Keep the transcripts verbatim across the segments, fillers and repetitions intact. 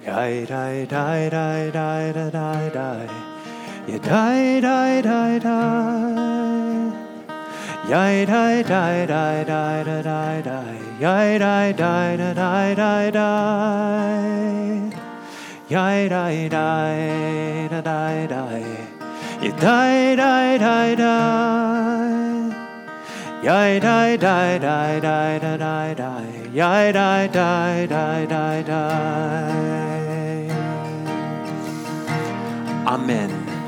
Yai dai dai dai dai dai dai dai. Ya dai dai dai dai. Yai dai dai dai dai dai dai dai. Yai dai dai dai dai dai dai. Yai dai dai dai dai dai. Ya dai dai dai dai. Yai dai dai dai dai dai dai dai. Yai dai dai dai dai dai. Amen.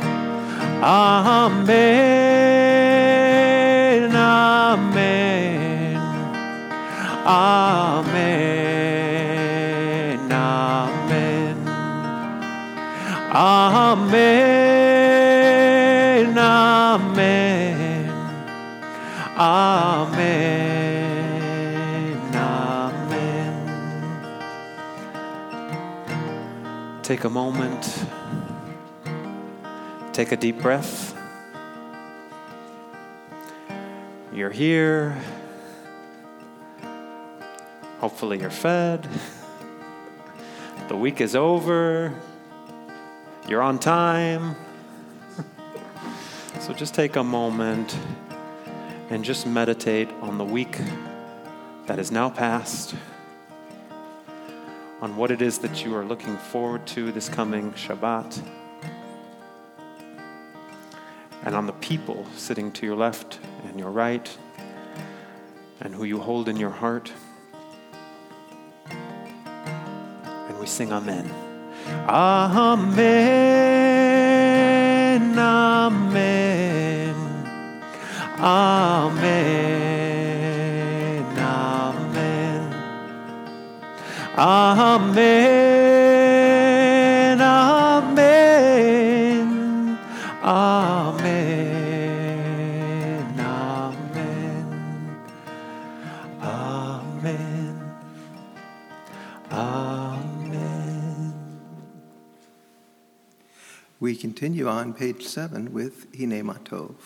Amen. Amen. Amen. Amen. Amen. Amen. Amen. Amen. Take a moment. Take a deep breath. You're here. Hopefully you're fed. The week is over. You're on time. So just take a moment and just meditate on the week that is now past, on what it is that you are looking forward to this coming Shabbat, and on the people sitting to your left and your right, and who you hold in your heart. And we sing Amen. Amen. Amen. Amen. Amen. Amen. Amen. Amen. Amen. Amen. Amen. We continue on page seven with Hine Matov.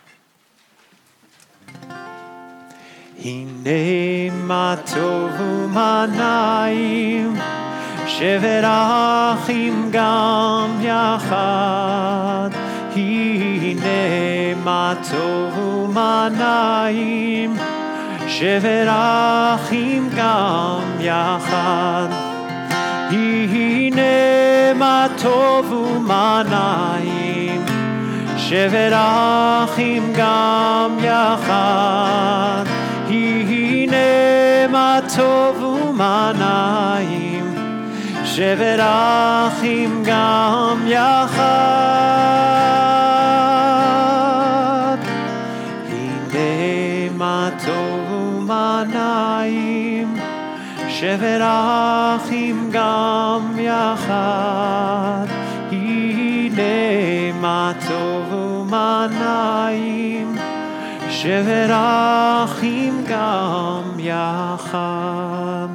Hine matov u'manayim, shevet achim gam yachad. Hine matov u'manayim, shevet achim gam yachad. Hine matov u'manayim, shevet achim gam yachad. Hine matov u'manayim, shevet achim gam yachad. Hine matov u'manayim, shevet achim gam yachad. Hine matov u'manayim, shevet achim gam yachad.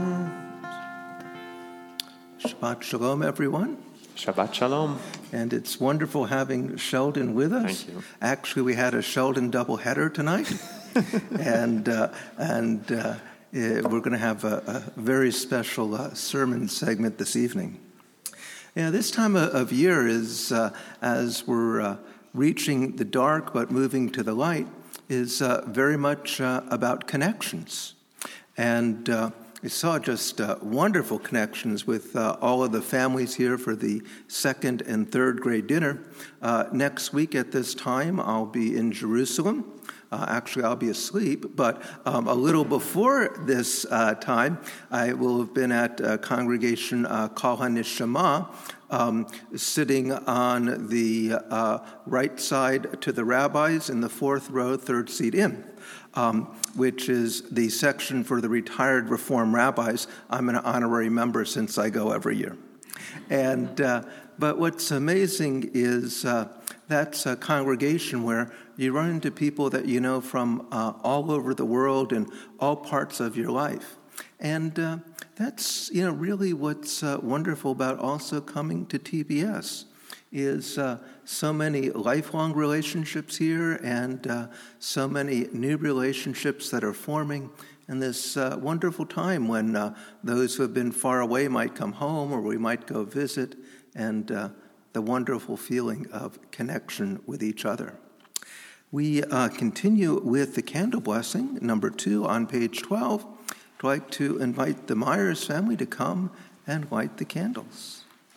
Shabbat Shalom, everyone. Shabbat Shalom. And it's wonderful having Sheldon with us. Thank you. Actually, we had a Sheldon doubleheader tonight. and uh, and uh, we're going to have a, a very special uh, sermon segment this evening. Yeah, this time of year is, uh, as we're uh, reaching the dark but moving to the light, is uh, very much uh, about connections. And uh, I saw just uh, wonderful connections with uh, all of the families here for the second and third grade dinner. Uh, next week at this time, I'll be in Jerusalem. Uh, actually, I'll be asleep, but um, a little before this uh, time, I will have been at uh, Congregation uh, Kol HaNeshama, um, sitting on the uh, right side to the rabbis in the fourth row, third seat in, um, which is the section for the retired Reform rabbis. I'm an honorary member since I go every year. And uh, but what's amazing is uh, that's a congregation where you run into people that you know from uh, all over the world and all parts of your life. And uh, that's, you know, really what's uh, wonderful about also coming to T B S is uh, so many lifelong relationships here and uh, so many new relationships that are forming. and this uh, wonderful time when uh, those who have been far away might come home or we might go visit, and uh, the wonderful feeling of connection with each other. We uh, continue with the candle blessing, number two on page twelve. I'd like to invite the Myers family to come and light the candles.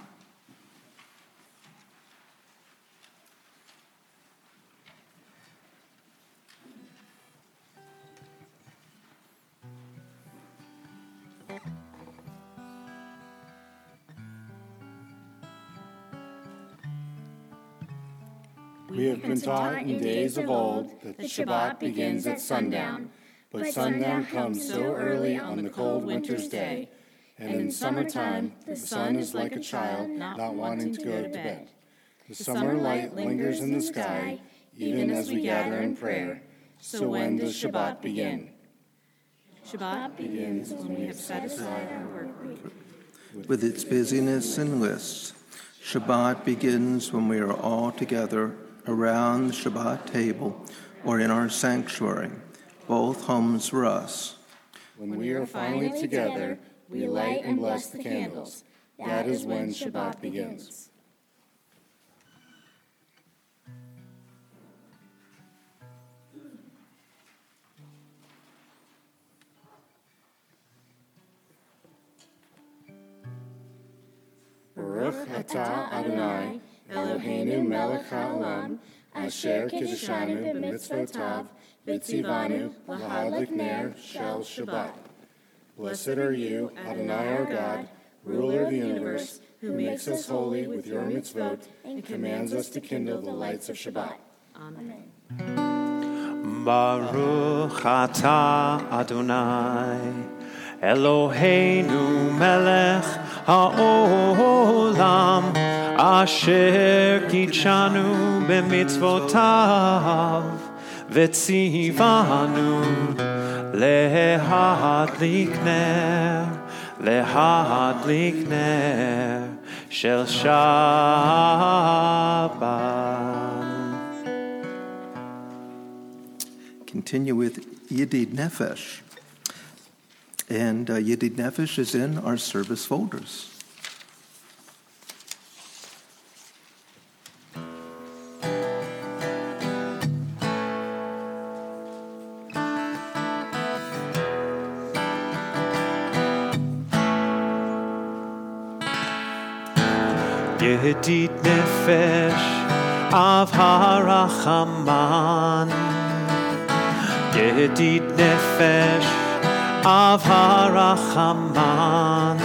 We have been taught in days of old that Shabbat begins at sundown, but sundown comes so early on the cold winter's day, and in summertime the sun is like a child not wanting to go to bed. The summer light lingers in the sky, even as we gather in prayer. So when does Shabbat begin? Shabbat begins when we have set aside our work week. With its busyness and lists, Shabbat begins when we are all together around the Shabbat table or in our sanctuary, both homes for us. When we are finally together, we light and bless the candles. That is when Shabbat begins. Baruch atah Adonai, Eloheinu melech haolam, asher kiddushanu b'mitzvotav, v'tzivanu l'hadlik ner shel Shabbat. Blessed are you, Adonai our God, ruler of the universe, who makes us holy with your mitzvot and commands us to kindle the lights of Shabbat. Amen. Baruch atah Adonai, Eloheinu melech haolam, asher kiddushanu b'mitzvotav, v'tzivanu lehadlik ner, lehadlik ner shel Shabbat. Continue with Yedid Nefesh. And uh, Yedid Nefesh is in our service folders. Yedid Nefesh av harachaman, Yedid Nefesh av harachaman,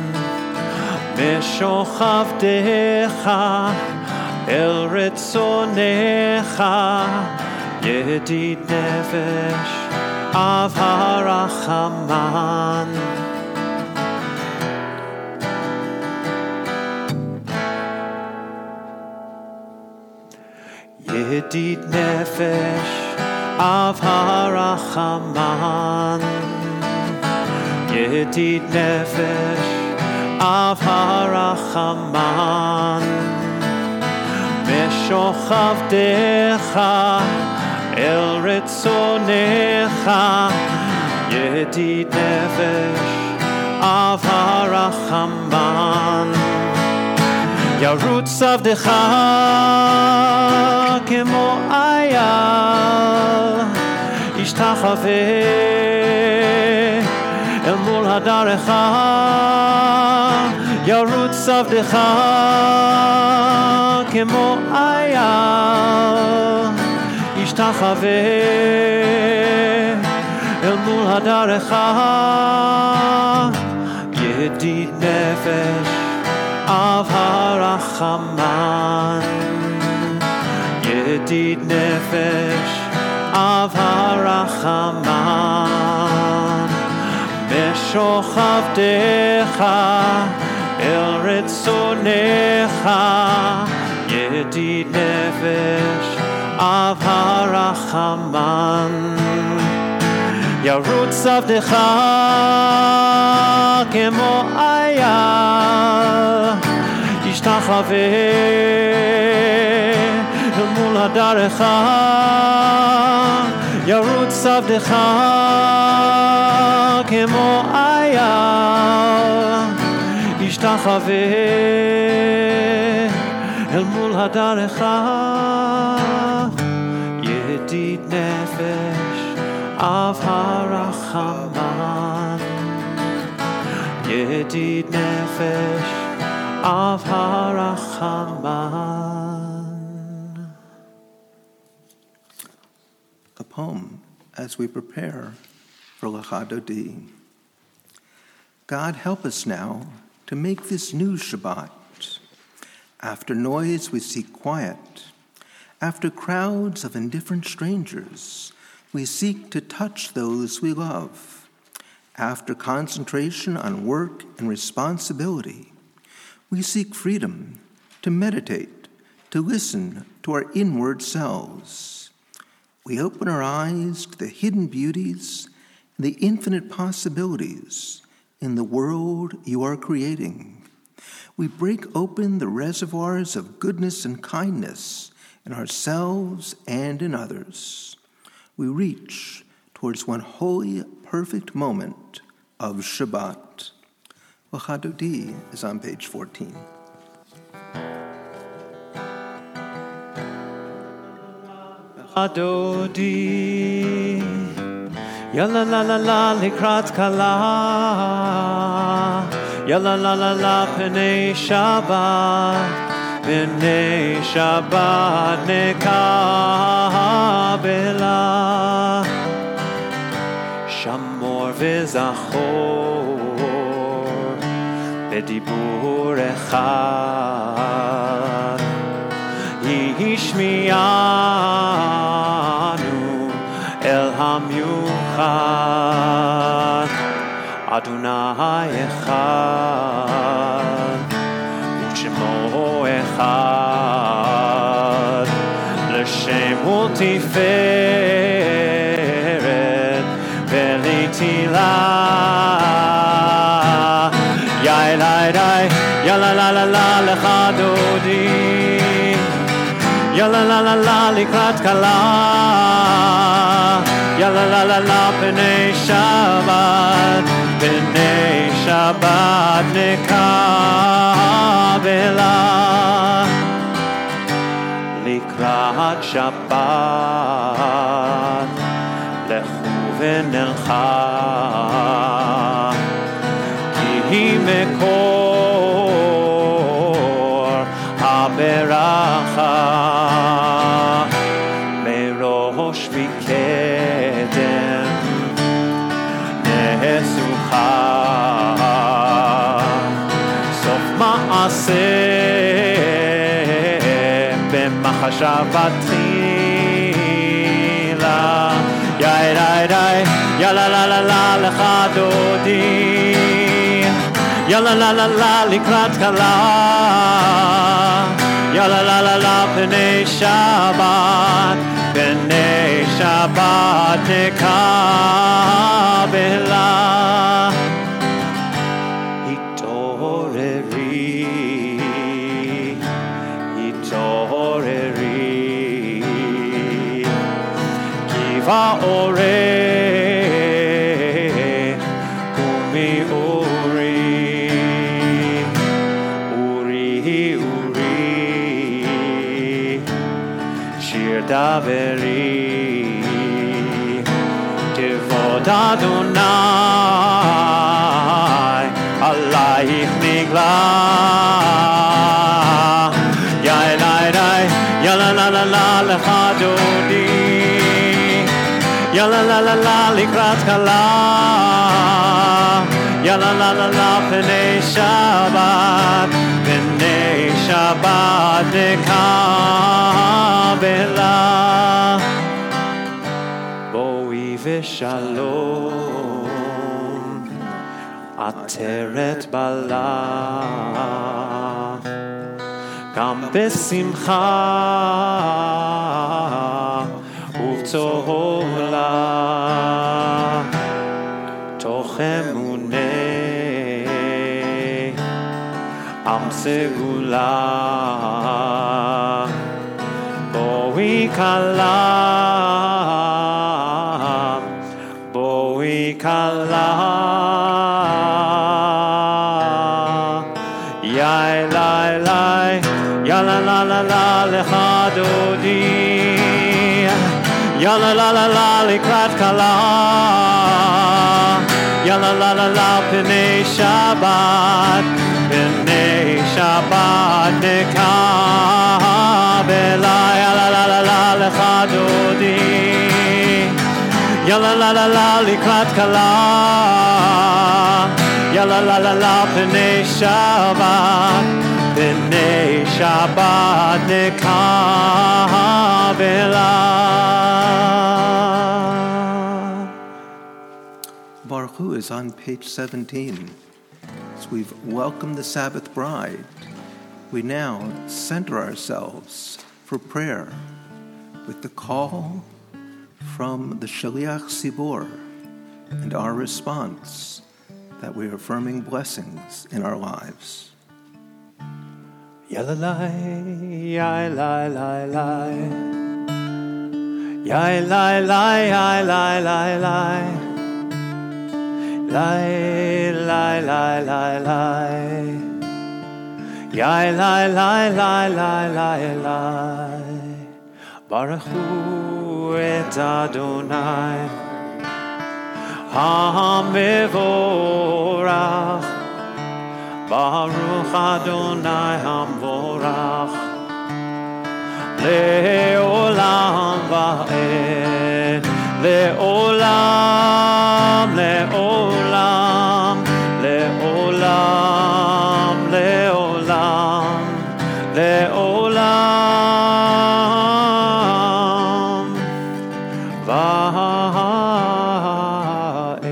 Meshochavdecha el retzonecha, Yedid Nefesh av harachaman. Yedid Nefesh av harachaman, Yedid Nefesh av harachaman, Meshochavdecha el retzonecha, Yedid Nefesh av harachaman. Yarutz avdecha kemo ayal, ishtachaveh el mol hadarecha. Yarutz avdecha kemo ayal, ishtachaveh el mol hadarecha. Yedid Nefesh av harachaman, Yedid Nefesh av harachaman, Meshochavdecha el retzonecha, Yedid Nefesh av harachaman. Yarutz avdecha kemo ayal, ishtachaveh el mol hadarecha. ירוץ עבדך כמו אייל, ישתחווה אל מול הדרך, ידיד נפש אב הרחמן, ידיד נפש אב הרחמן. A poem as we prepare for Lecha Dodi. God, help us now to make this new Shabbat. After noise, we seek quiet. After crowds of indifferent strangers, we seek to touch those we love. After concentration on work and responsibility, we seek freedom to meditate, to listen to our inward selves. We open our eyes to the hidden beauties and the infinite possibilities in the world you are creating. We break open the reservoirs of goodness and kindness in ourselves and in others. We reach towards one holy, perfect moment of Shabbat. Lecha Dodi is on page fourteen. Dodi, yalla la la la likrat kala, yalla la la la pnei Shabbat, pnei Shabbat nekabela, shamor v'zachor bedibur echad, yishmiyanu el hamyuchad, Adonai echad, u'shemo echad, l'shem u'tiferet v'litilah, yai lai lai, yalla la la la lecha dodi, yalla la la la likrat kala, yalla la la la pnei Shabbat, pnei Shabbat nekabela, likrat Shabbat lechu v'nelcha, ki hi mekor haberacha, merosh mikedem nesucha, sof ma'aseh b'machashavat tchila, yai dai dai, yalla la la la lecha dodi, yalla la la la likrat kala, yalla la la la pnei Shabbat, pnei Shabbat nekabela, hitoreri, hitoreri, kiva oreh umi uri, uri uri, shir daveri, kevod Adonai alayich nigla, yai lai lai, yalla la la la lecha dodi, yalla la la la likrat kala, yalla la la la pnei Shabbat, pnei Shabbat nekabela, boi v'shalom ateret bala, gam besimcha ובצהולה תוך אמוני עם סגולה, בואי קלה kala. Yai lai lai, ya la la la la lecha dodi. Ya la la la la likrat kala. Ya la la la la p'nei Shabbat, p'nei Shabbat nekabela. Ya la la la la lecha dodi. Ya la la la la likrat kala. Ya la la la la p'nei Shabbat, p'nei Shabbat nekabela. Baruch Hu is on page seventeen. As we've welcomed the Sabbath bride, we now center ourselves for prayer with the call from the Shaliach Tzibor and our response that we are affirming blessings in our lives. Yalalai, yai lai lai lai. Yai lai lai, yai lai lai lai. Lai lai lai lai lai. Yai lai lai lai lai lai lai. Baruch Hu et Adonai HaMevorach. Baruch Adonai HaMevorach Le'olam va'ed. Le'olam, le'olam, le'olam, le'olam, le'olam va'ed.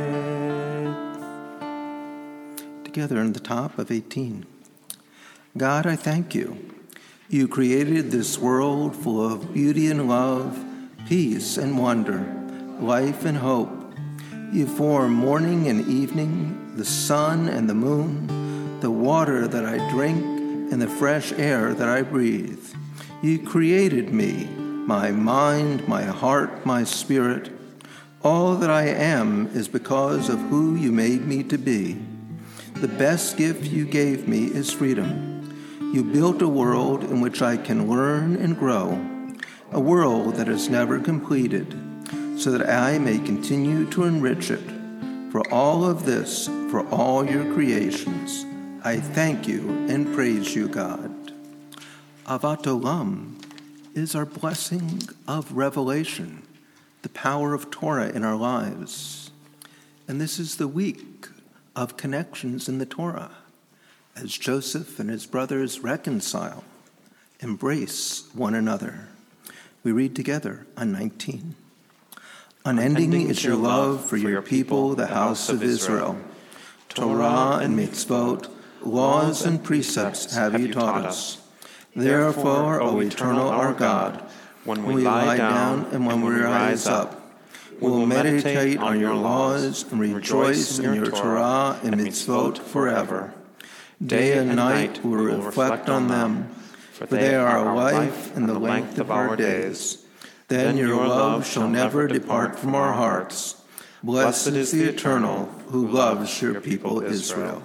Together in the top of eighteen. God, I thank you. You created this world full of beauty and love, peace and wonder, life and hope. You form morning and evening, the sun and the moon, the water that I drink, and the fresh air that I breathe. You created me, my mind, my heart, my spirit. All that I am is because of who you made me to be. The best gift you gave me is freedom. You built a world in which I can learn and grow, a world that is never completed, so that I may continue to enrich it. For all of this, for all your creations, I thank you and praise you, God. Avat Olam is our blessing of revelation, the power of Torah in our lives. And this is the week of connections in the Torah, as Joseph and his brothers reconcile, embrace one another. We read together on nineteen. Unending is your love for your people, the house of Israel. Torah and mitzvot, laws and precepts have you taught us. Therefore, O eternal our God, when we lie down and when we rise up, we will meditate on your laws and rejoice in your Torah and mitzvot forever. Day and night we will reflect on them, for they are our life and the length of our days. Then your love shall never depart from our hearts. Blessed is the Eternal who loves your people Israel.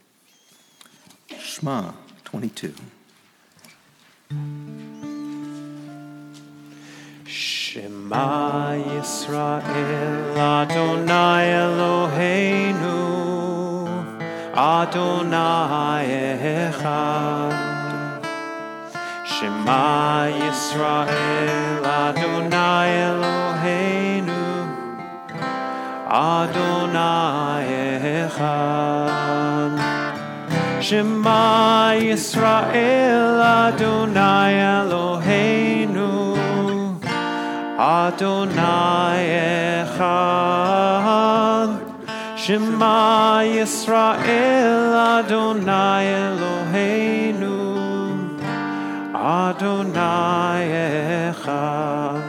Shema twenty-two. Shema Yisrael, Adonai Eloheinu, Adonai Echad. Shema Yisrael, Adonai Eloheinu, Adonai Echad. Shema Yisrael, Adonai Eloheinu, Adonai Echad. Shema Yisrael, Adonai Eloheinu, Adonai Echad.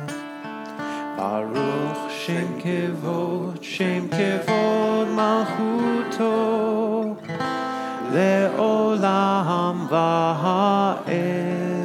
Baruch Shem Kevod, Shem Kevod Malchuto, Le'olam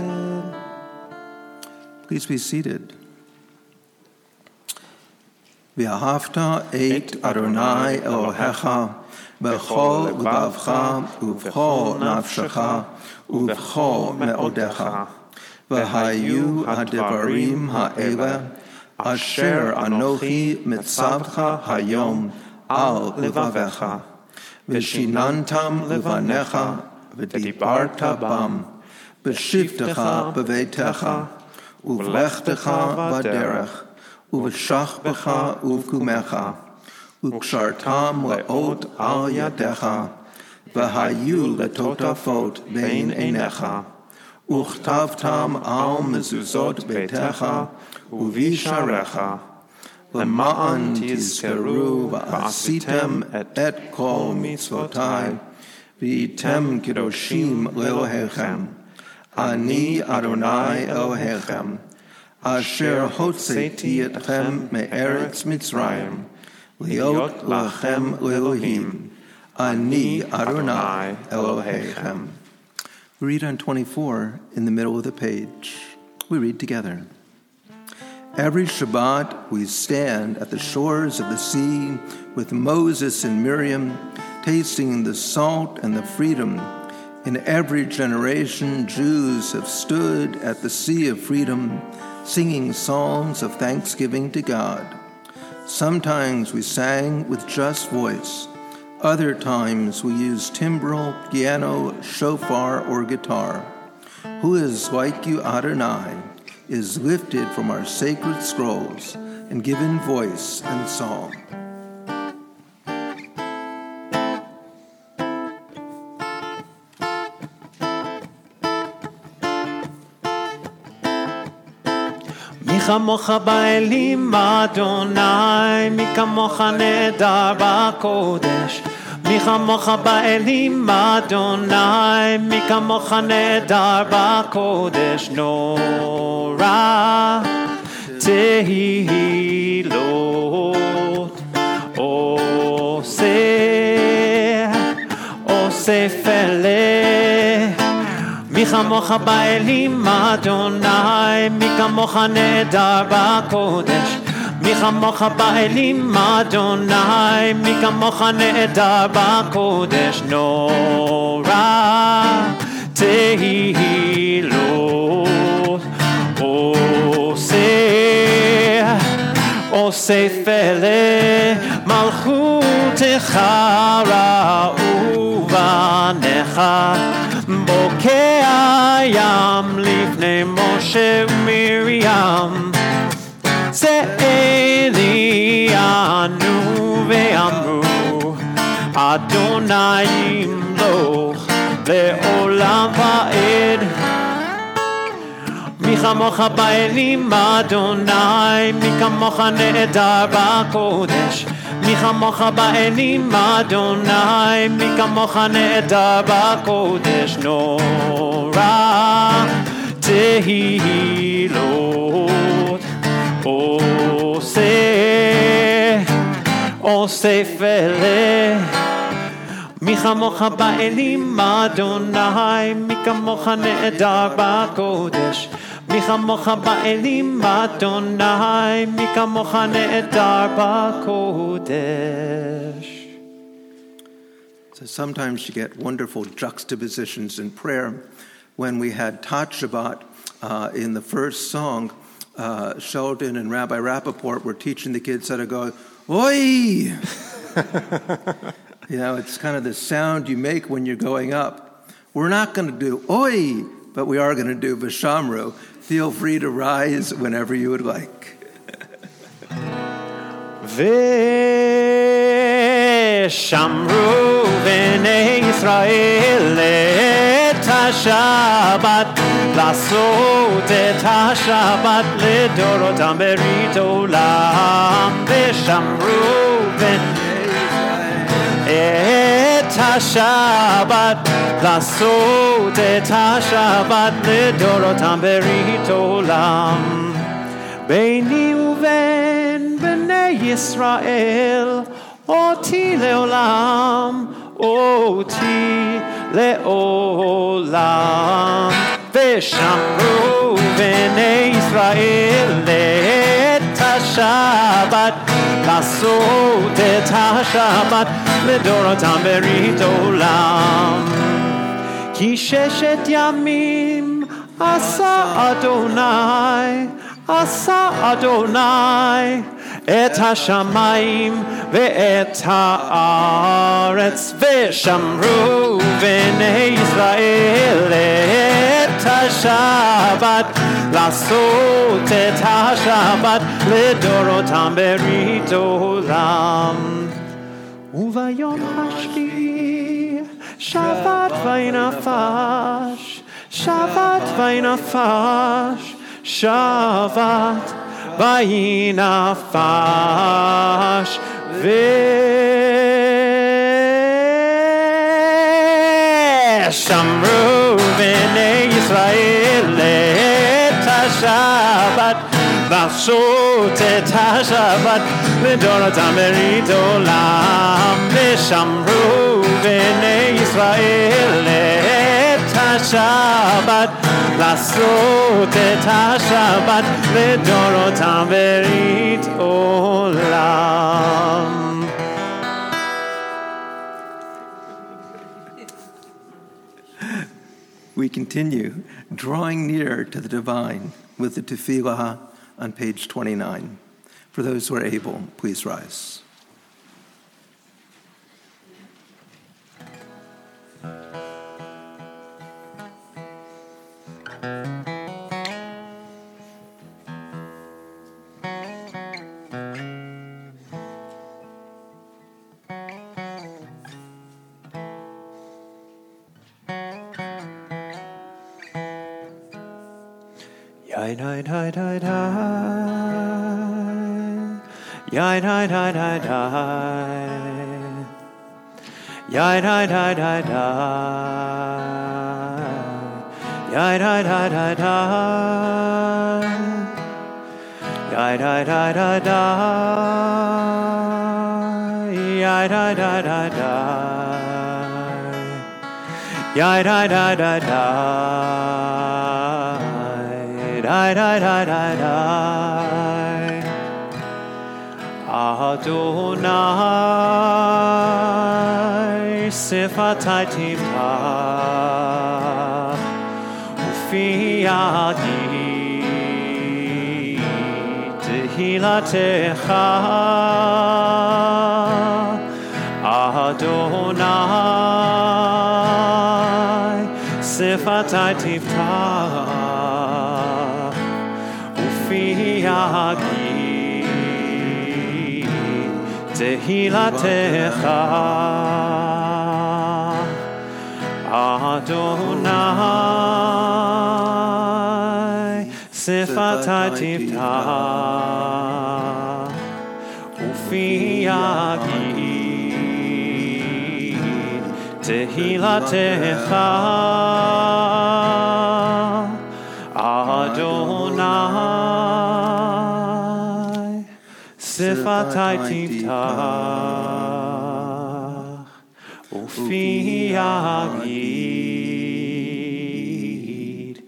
Va'ed. Please be seated. ואהבת את אדוני אלוהיך בכל לבבך ובכל נפשך ובכל מאודיך. והיו הדברים האלה אשר אנוכי מצווך היום על לבביך, ושיננתם לבניך ודיברת בם, בשבתך בביתך ובלכתך בדרך ובשכבך ובקומך, וקשרתם לאות על ידיך, והיו לטוטפות בין עיניך, וכתבתם על מזוזות ביתך ובשעריך, למען תזכרו ועשיתם את כל מצוותי, והייתם קדושים לאלוהיכם. אני אדוני אלוהיכם, אשר הוצאתי אתכם מארץ מצרים, להיות לכם לאלוהים. אני אדוני אלוהיכם. We read on twenty-four in the middle of the page. We read together. Every Shabbat we stand at the shores of the sea with Moses and Miriam, tasting the salt and the freedom. In every generation, Jews have stood at the sea of freedom, singing psalms of thanksgiving to God. Sometimes we sang with just voice. Other times we used timbrel, piano, shofar, or guitar. Who is like you, Adonai, is lifted from our sacred scrolls and given voice and song. מי כמוך באלים אדוני, מי כמוך נהדר בקודש. מי כמוך באלים אדוני, מי כמוך נהדר בקודש. נורא תהילות עושה, עושה פלא. מי כמוך באלים אדוני, מי כמוך נהדר בקודש. מי כמוך באלים אדוני, מי כמוך נהדר בקודש. נורא תהילות עושה, עושה פלא. מלכותך ראו בניך, בוקע ים לפני משה ומרים. זה אלי ענו ואמרו, אדוני ימלוך לעולם ועד. מי כמוך באלים אדוני, מי כמוך נהדר בקודש. מי כמוך באלים אדוני, מי כמוך נהדר בקודש. נורא תהילות עושה, עושה פלא. מי כמוך באלים אדוני, מי כמוך נהדר בקודש. מי כמוך באלים אדוני, מי כמוך נהדר בקודש. So sometimes you get wonderful juxtapositions in prayer. When we had Tat Shabbat uh, in the first song, uh, Sheldon and Rabbi Rappaport were teaching the kids how to go, oi! You know, it's kind of the sound you make when you're going up. We're not going to do oi, but we are going to do Vishamru. Feel free to rise whenever you would like. Vishamru b'nei Yisrael et ha-Shabbat, לעשות את השבת לדורותם ברית עולם. ושמרו את השבת, לעשות את השבת לדורותם ברית עולם. ביני ובין בני ישראל, אותי לעולם, אותי לעולם. ושמרו בני ישראל את השבת השבת, לעשות את השבת לדורותם ברית עולם. כי ששת ימים עשה אדוני, עשה אדוני את השמיים ואת הארץ, ושמרו בני ישראל את השבת, לעשות את השבת לדורותם ברית עולם. וביום השביעי שבת וינפש, שבת וינפש, שבת וינפש, ושמרו בני ישראל את השבת, לעשות את השבת לדורותם ברית עולם. ושמרו בני ישראל את השבת, לעשות את השבת לדורותם ברית עולם. We continue drawing near to the divine with the tefillah on page twenty-nine. For those who are able, please rise. Yai dai dai dai dai, yai dai dai dai dai, yai dai dai dai dai, yai dai dai dai dai, yai dai dai dai dai, yai dai dai dai dai, yai dai dai dai dai. Die, die, die, die, die. Adonai sifatai tivtach ufi yadi tehilatecha. Adonai sifatai tivtach Yagi tehilatecha. Adonai sifatai tivtach ufi yagi tehilatecha. Adonai sifatai tivtach ufi yagid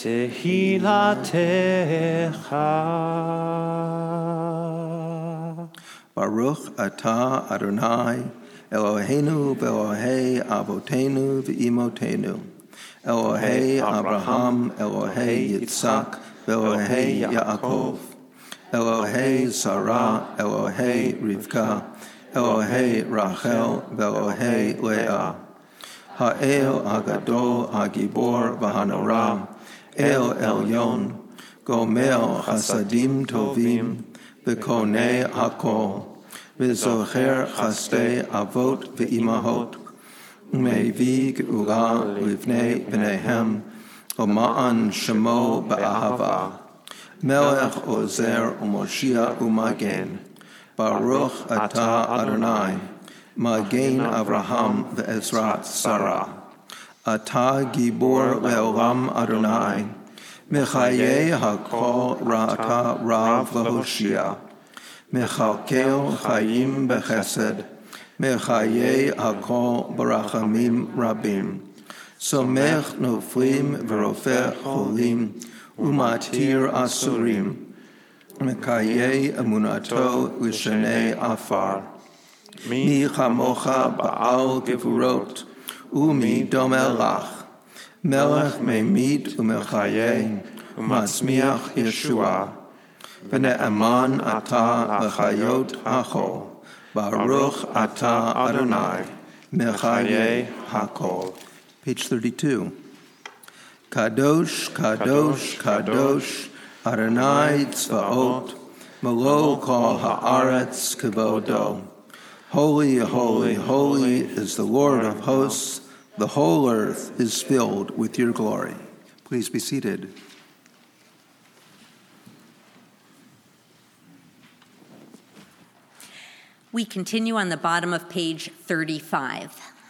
tehilatecha. Baruch atah Adonai Eloheinu ve'Elohei Avotenu ve'Imotenu, Elohei Abraham, Elohei Yitzhak, Elohei Yaakov, Elohei Sarah, Elohei Rivka, Elohei Rachel, Elohei Leah, Ha'el Hagadol Hagibor V'Hanora, El Elyon, Gomel Chasadim Tovim, V'Konei Hakol, V'Zocher Chastei Avot V'Imahot, U'Mevi Geula Livnei B'neihem, Oma'an Shemo Ba'ahava, Melech Ozer U'Moshiach U'Magen, Baruch Atah Adonai, Magen Avraham Ve'ezrat Sarah, Atah Gibor Le'olam Adonai, Mechaye HaKol Ra'ata Rav Lahoshia, Mechalkel Chayim Bechesed, Mechaye HaKol Barachamim Rabim, Somech Noflim V'Rofeh Cholim, Umatir Asurim, מקיים אמונתו ושני עפר. מי כמוך בעל גבורות, ומי דומה לך, מלך ממית ומחיה, ומצמיח ישועה. ונאמן אתה לחיות הכל, ברוך אתה אדוני, מחיי הכל. Page thirty-two. Kadosh, Kadosh, Kadosh, Adonai Tzvaot, Melo kol haaretz kevodo. Holy, holy, holy is the Lord of hosts. The whole earth is filled with your glory. Please be seated. We continue on the bottom of page thirty-five.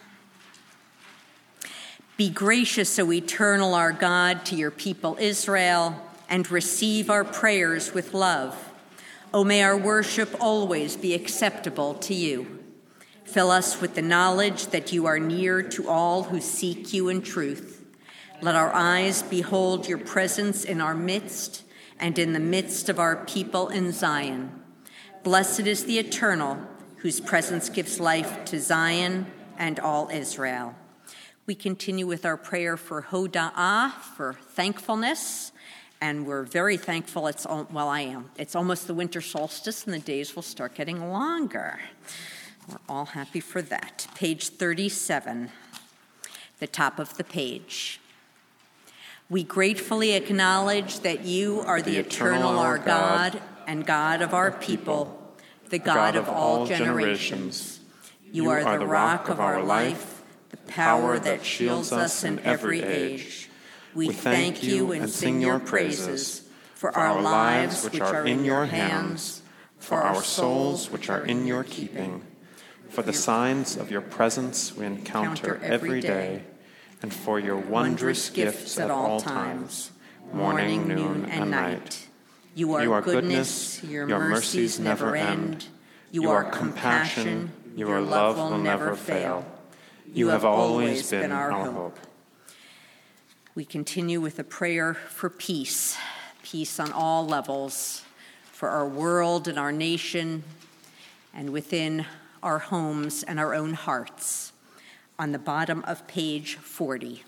Be gracious, O eternal our God, to your people Israel, and receive our prayers with love. O may our worship always be acceptable to you. Fill us with the knowledge that you are near to all who seek you in truth. Let our eyes behold your presence in our midst and in the midst of our people in Zion. Blessed is the Eternal, whose presence gives life to Zion and all Israel. We continue with our prayer for Hoda'ah, for thankfulness, and we're very thankful. It's well, I am. It's almost the winter solstice, and the days will start getting longer. We're all happy for that. Page thirty-seven, the top of the page. We gratefully acknowledge that you are the, the eternal, eternal our God, God and God of our people, the God, God of all generations. You, you are, are the rock of our life, the power that shields us in every age. We thank you and sing your praises for our lives which are in your hands, for our souls which are in your keeping, for the signs of your presence we encounter every day, and for your wondrous gifts at all times, morning, noon, and night. You are, you are goodness, your mercies never end. You are compassion, your love will never fail. You have always been our hope. We continue with a prayer for peace, peace on all levels, for our world and our nation, and within our homes and our own hearts. On the bottom of page forty.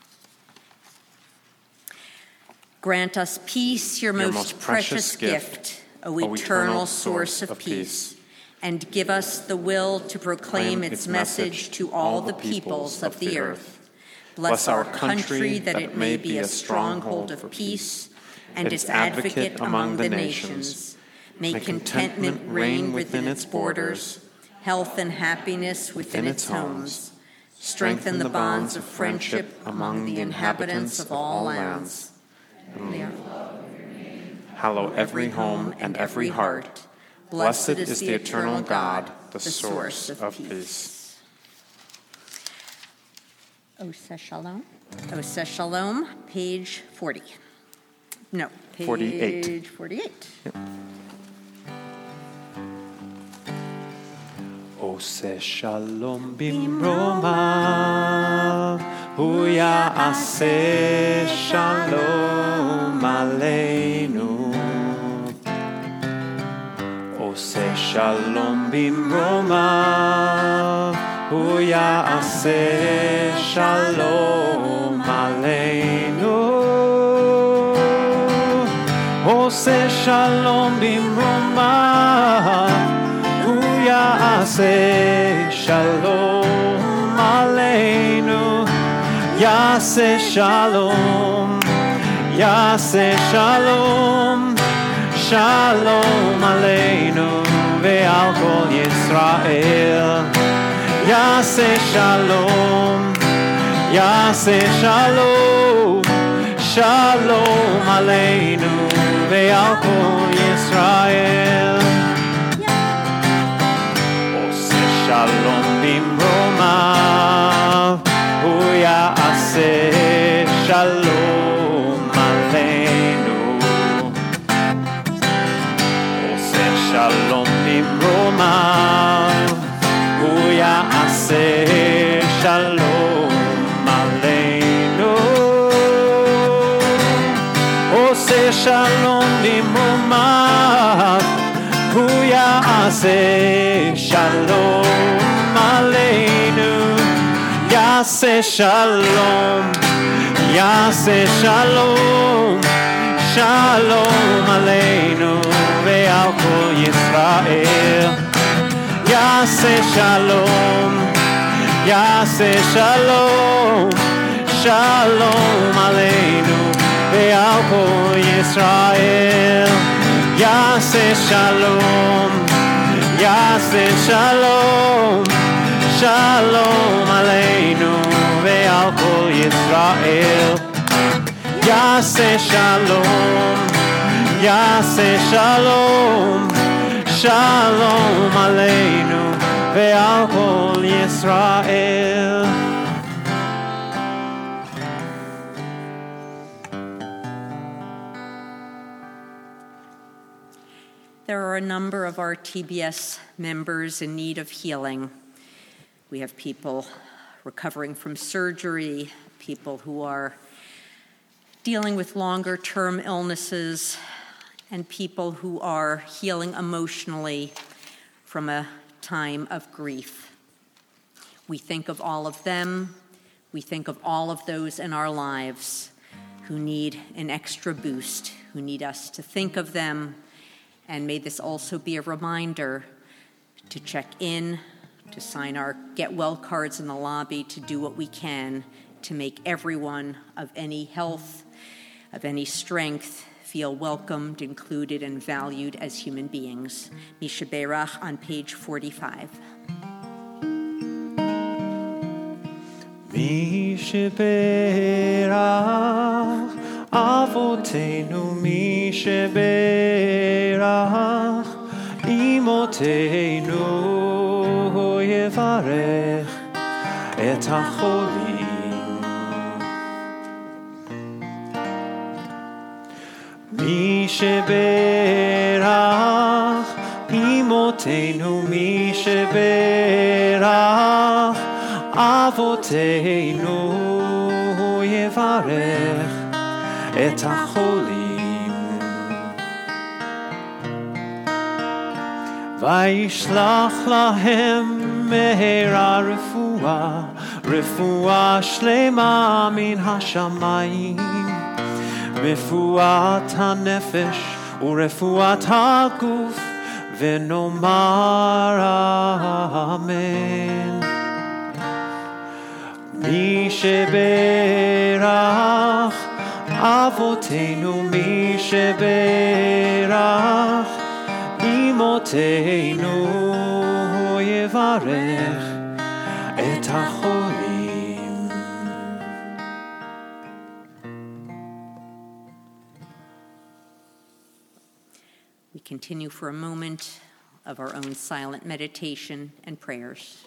Grant us peace, your, your most, most precious, precious gift, O eternal, eternal source of peace, and give us the will to proclaim its message to all the peoples of the earth. Bless our country that it may be a stronghold of peace and its advocate among the nations. May contentment reign within its borders, health and happiness within its homes. Strengthen the bonds of friendship among the inhabitants of all lands. Hallow every home and every heart. Blessed is the eternal God, the source of peace. Oseh Shalom. Oseh Shalom, page forty. No, page forty-eight. forty-eight. Yep. Oseh Shalom bimromav, hu ya'aseh shalom aleinu. Oseh Shalom bimromav, hu ya'aseh shalom aleinu. Oseh Shalom bimromav, Ya'aseh shalom aleinu, Ya'aseh shalom, Ya'aseh shalom, shalom aleinu ve'al kol Yisrael. Ya'aseh shalom, Ya'aseh shalom, shalom aleinu ve'al kol Yisrael. Shalom bimromav, hu ya'aseh shalom aleinu. Oseh shalom bimromav, hu ya'aseh shalom aleinu. Oseh shalom bimromav, Yaseh Shalom Aleinu, Yaseh Shalom, Yaseh Shalom, Shalom Aleinu ve'al kol Yisrael. Yaseh Shalom, Yaseh Shalom, Shalom Aleinu ve'al kol Yisrael. Yaseh Shalom, Yaseh Shalom, Shalom Aleinu ve'al kol Yisrael. Yaseh Shalom, Yaseh Shalom, Shalom Aleinu ve'al kol Yisrael. There are a number of our T B S members in need of healing. We have people recovering from surgery, people who are dealing with longer-term illnesses, and people who are healing emotionally from a time of grief. We think of all of them. We think of all of those in our lives who need an extra boost, who need us to think of them. And may this also be a reminder to check in, to sign our get well cards in the lobby, to do what we can to make everyone of any health, of any strength, feel welcomed, included, and valued as human beings. Misha Berach on page forty-five. Misha Berach Avotenu, Misha Berach Imotenu, Yevarech et hacholim. Misha Berach Imotenu, Misha Berach Avotenu, Yevarech et hacholim. Vayishlach lahem mehera refuah, refuah shlema min hashamayim, refuat hanefesh urefuat haguf, v'nomar amen. Misha Berach Avotenu, Misha Berach Imotenu, Yevarech et hacholim. We continue for a moment of our own silent meditation and prayers.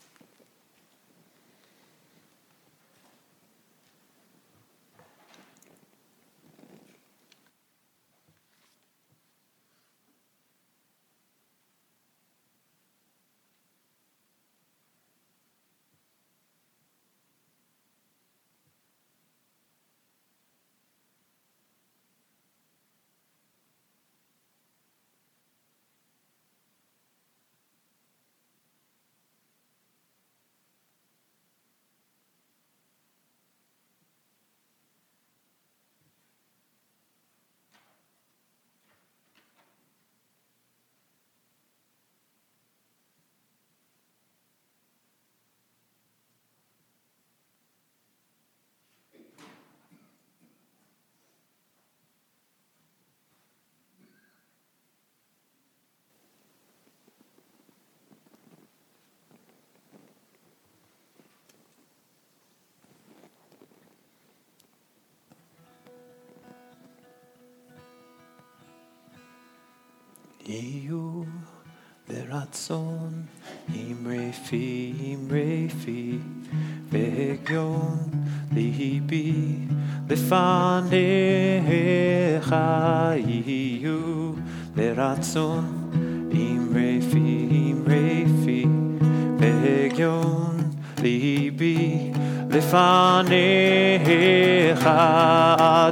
Iyu leratzon imre fi imre fi vehegyon libi lefanecha. Iyu leratzon imre fi imre fi vehegyon libi lefanecha.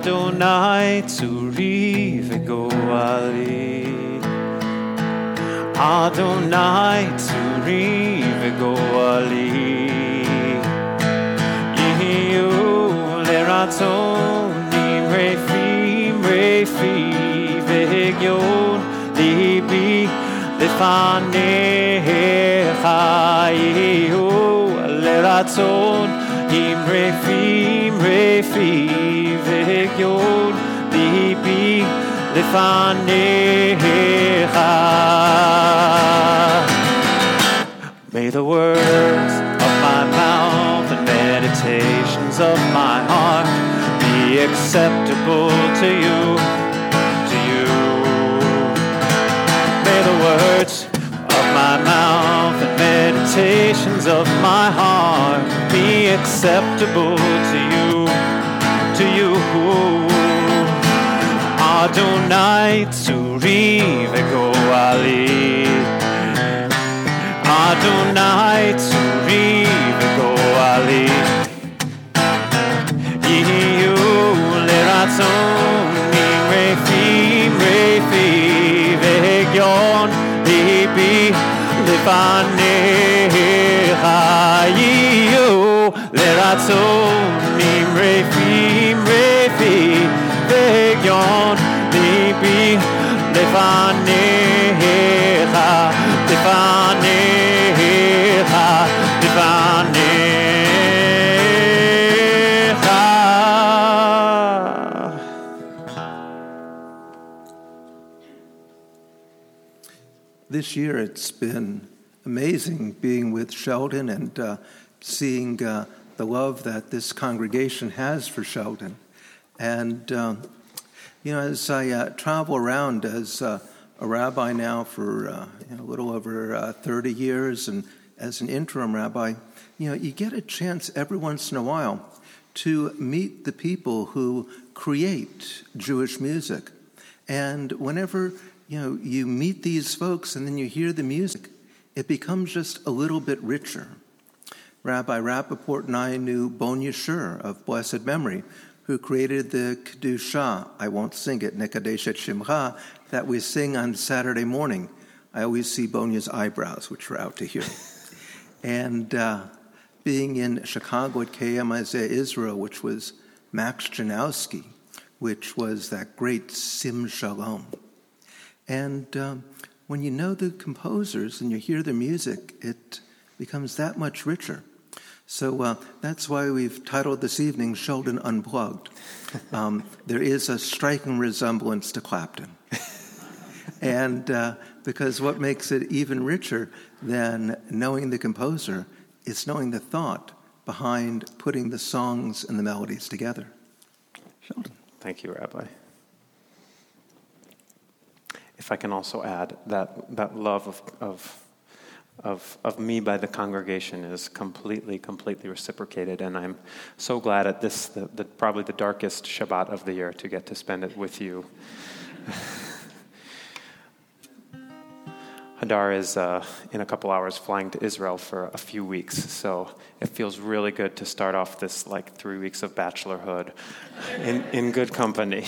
Adonai tzuri v'goali, Adonai Tzuri v'goali Yehiyu l'ratzoni refi refi v'hegyon libi lefanecha Yehiyu l'ratzoni refi refi v'hegyon libi lefanecha. May the words of my mouth and meditations of my heart be acceptable to you, to you. May the words of my mouth and meditations of my heart be acceptable to you, to you. Adonai Tzuri v'goali Adonai Tzuri v'goali Yehiyu l'ratzoni refi refi v'hegyon libi lefanecha Yehiyu l'ratzoni refi refi v'hegyon libi lefanecha lefanecha lefanecha. This year it's been amazing being with Sheldon and uh, seeing uh, the love that this congregation has for Sheldon. And um, You know, as I uh, travel around as uh, a rabbi now for uh, you know, a little over uh, thirty years and as an interim rabbi, you know, you get a chance every once in a while to meet the people who create Jewish music. And whenever, you know, you meet these folks and then you hear the music, it becomes just a little bit richer. Rabbi Rappaport and I knew Bon Yeshur of blessed memory, who created the Kedusha, I won't sing it, Nekadesh et Shimcha, that we sing on Saturday morning. I always see Bonya's eyebrows, which are out to here. And uh, being in Chicago at K M Isaiah Israel, which was Max Janowski, which was that great Sim Shalom. And um, when you know the composers and you hear their music, it becomes that much richer. So uh, that's why we've titled this evening Sheldon Unplugged. Um, there is a striking resemblance to Clapton. And uh, because what makes it even richer than knowing the composer is knowing the thought behind putting the songs and the melodies together. Sheldon. Thank you, Rabbi. If I can also add that that love of of Of, of me by the congregation is completely, completely reciprocated, and I'm so glad at this, the, the, probably the darkest Shabbat of the year, to get to spend it with you. Hadar is, uh, in a couple hours, flying to Israel for a few weeks, so it feels really good to start off this, like, three weeks of bachelorhood in, in good company.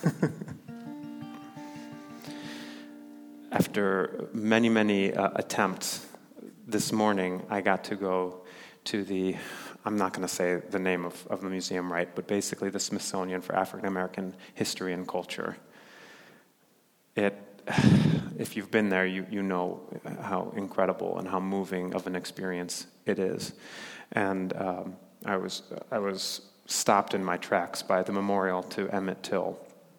After many, many uh, attempts, this morning, I got to go to the, I'm not going to say the name of, of the museum right, but basically the Smithsonian for African American History and Culture. It, if you've been there, you, you know how incredible and how moving of an experience it is. And um, I was I was stopped in my tracks by the memorial to Emmett Till.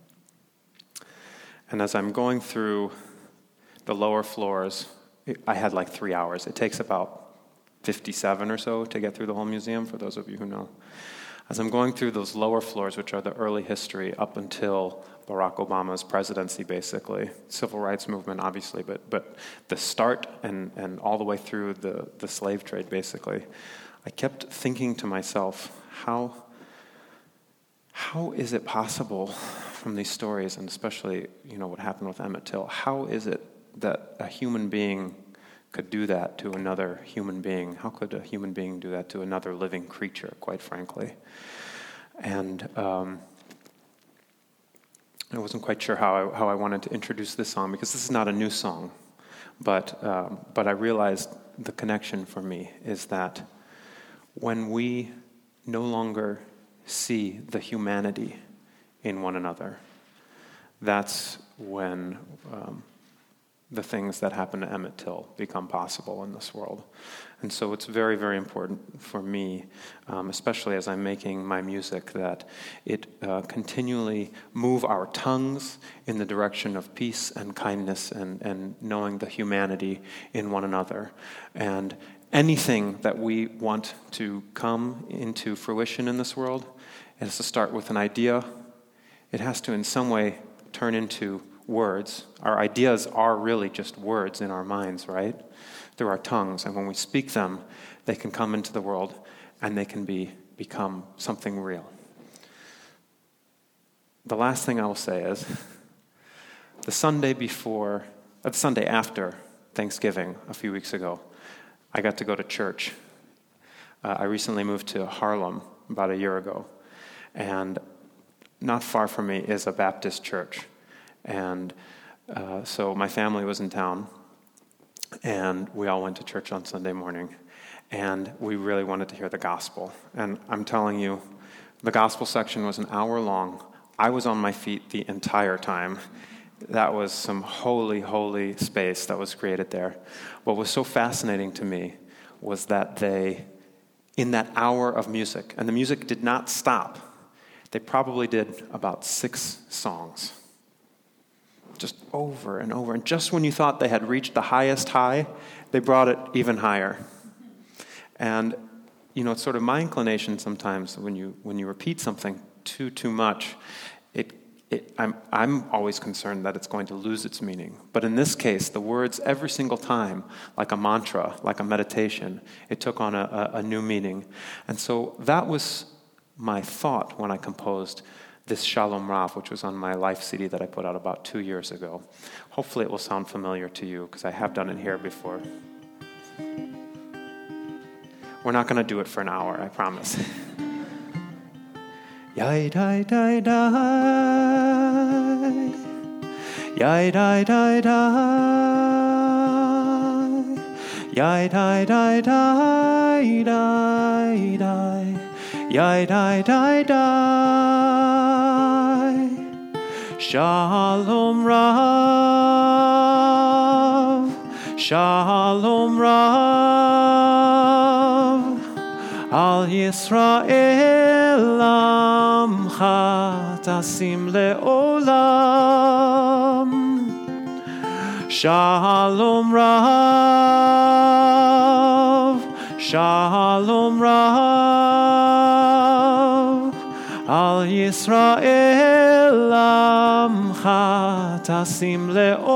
And as I'm going through the lower floors, I had like three hours. It takes about fifty-seven or so to get through the whole museum, for those of you who know. As I'm going through those lower floors, which are the early history up until Barack Obama's presidency, basically, civil rights movement, obviously, but but the start and, and all the way through the, the slave trade, basically, I kept thinking to myself, how how is it possible from these stories, and especially, you know, what happened with Emmett Till, how is it that a human being could do that to another human being? How could a human being do that to another living creature, quite frankly? And um, I wasn't quite sure how I, how I wanted to introduce this song, because this is not a new song, But, um, but I realized the connection for me is that when we no longer see the humanity in one another, that's when um, the things that happen to Emmett Till become possible in this world. And so it's very, very important for me, um, especially as I'm making my music, that it uh, continually move our tongues in the direction of peace and kindness and, and knowing the humanity in one another. And anything that we want to come into fruition in this world, it has to start with an idea. It has to in some way turn into words. Our ideas are really just words in our minds, right? Through our tongues. And when we speak them, they can come into the world and they can be become something real. The last thing I will say is the Sunday before, uh, the Sunday after Thanksgiving a few weeks ago, I got to go to church. Uh, I recently moved to Harlem about a year ago, and not far from me is a Baptist church. And uh, so my family was in town, and we all went to church on Sunday morning, and we really wanted to hear the gospel. And I'm telling you, the gospel section was an hour long. I was on my feet the entire time. That was some holy, holy space that was created there. What was so fascinating to me was that they, in that hour of music, and the music did not stop, they probably did about six songs. Just over and over. And just when you thought they had reached the highest high, they brought it even higher. And, you know, it's sort of my inclination sometimes when you when you repeat something too, too much, it, it I'm I'm always concerned that it's going to lose its meaning. But in this case, the words every single time, like a mantra, like a meditation, it took on a, a, a new meaning. And so that was my thought when I composed this Shalom Rav, which was on my Life C D that I put out about two years ago. Hopefully it will sound familiar to you, because I have done it here before. We're not going to do it for an hour, I promise. Yai dai dai dai, yai dai dai dai, yai dai dai dai dai dai. Yai dai dai dai, Shalom Rav, Shalom Rav, Al Yisrael Amcha Tasim Le'olam, Shalom Rav, Shalom Rav, Al Yisrael Amcha Tasim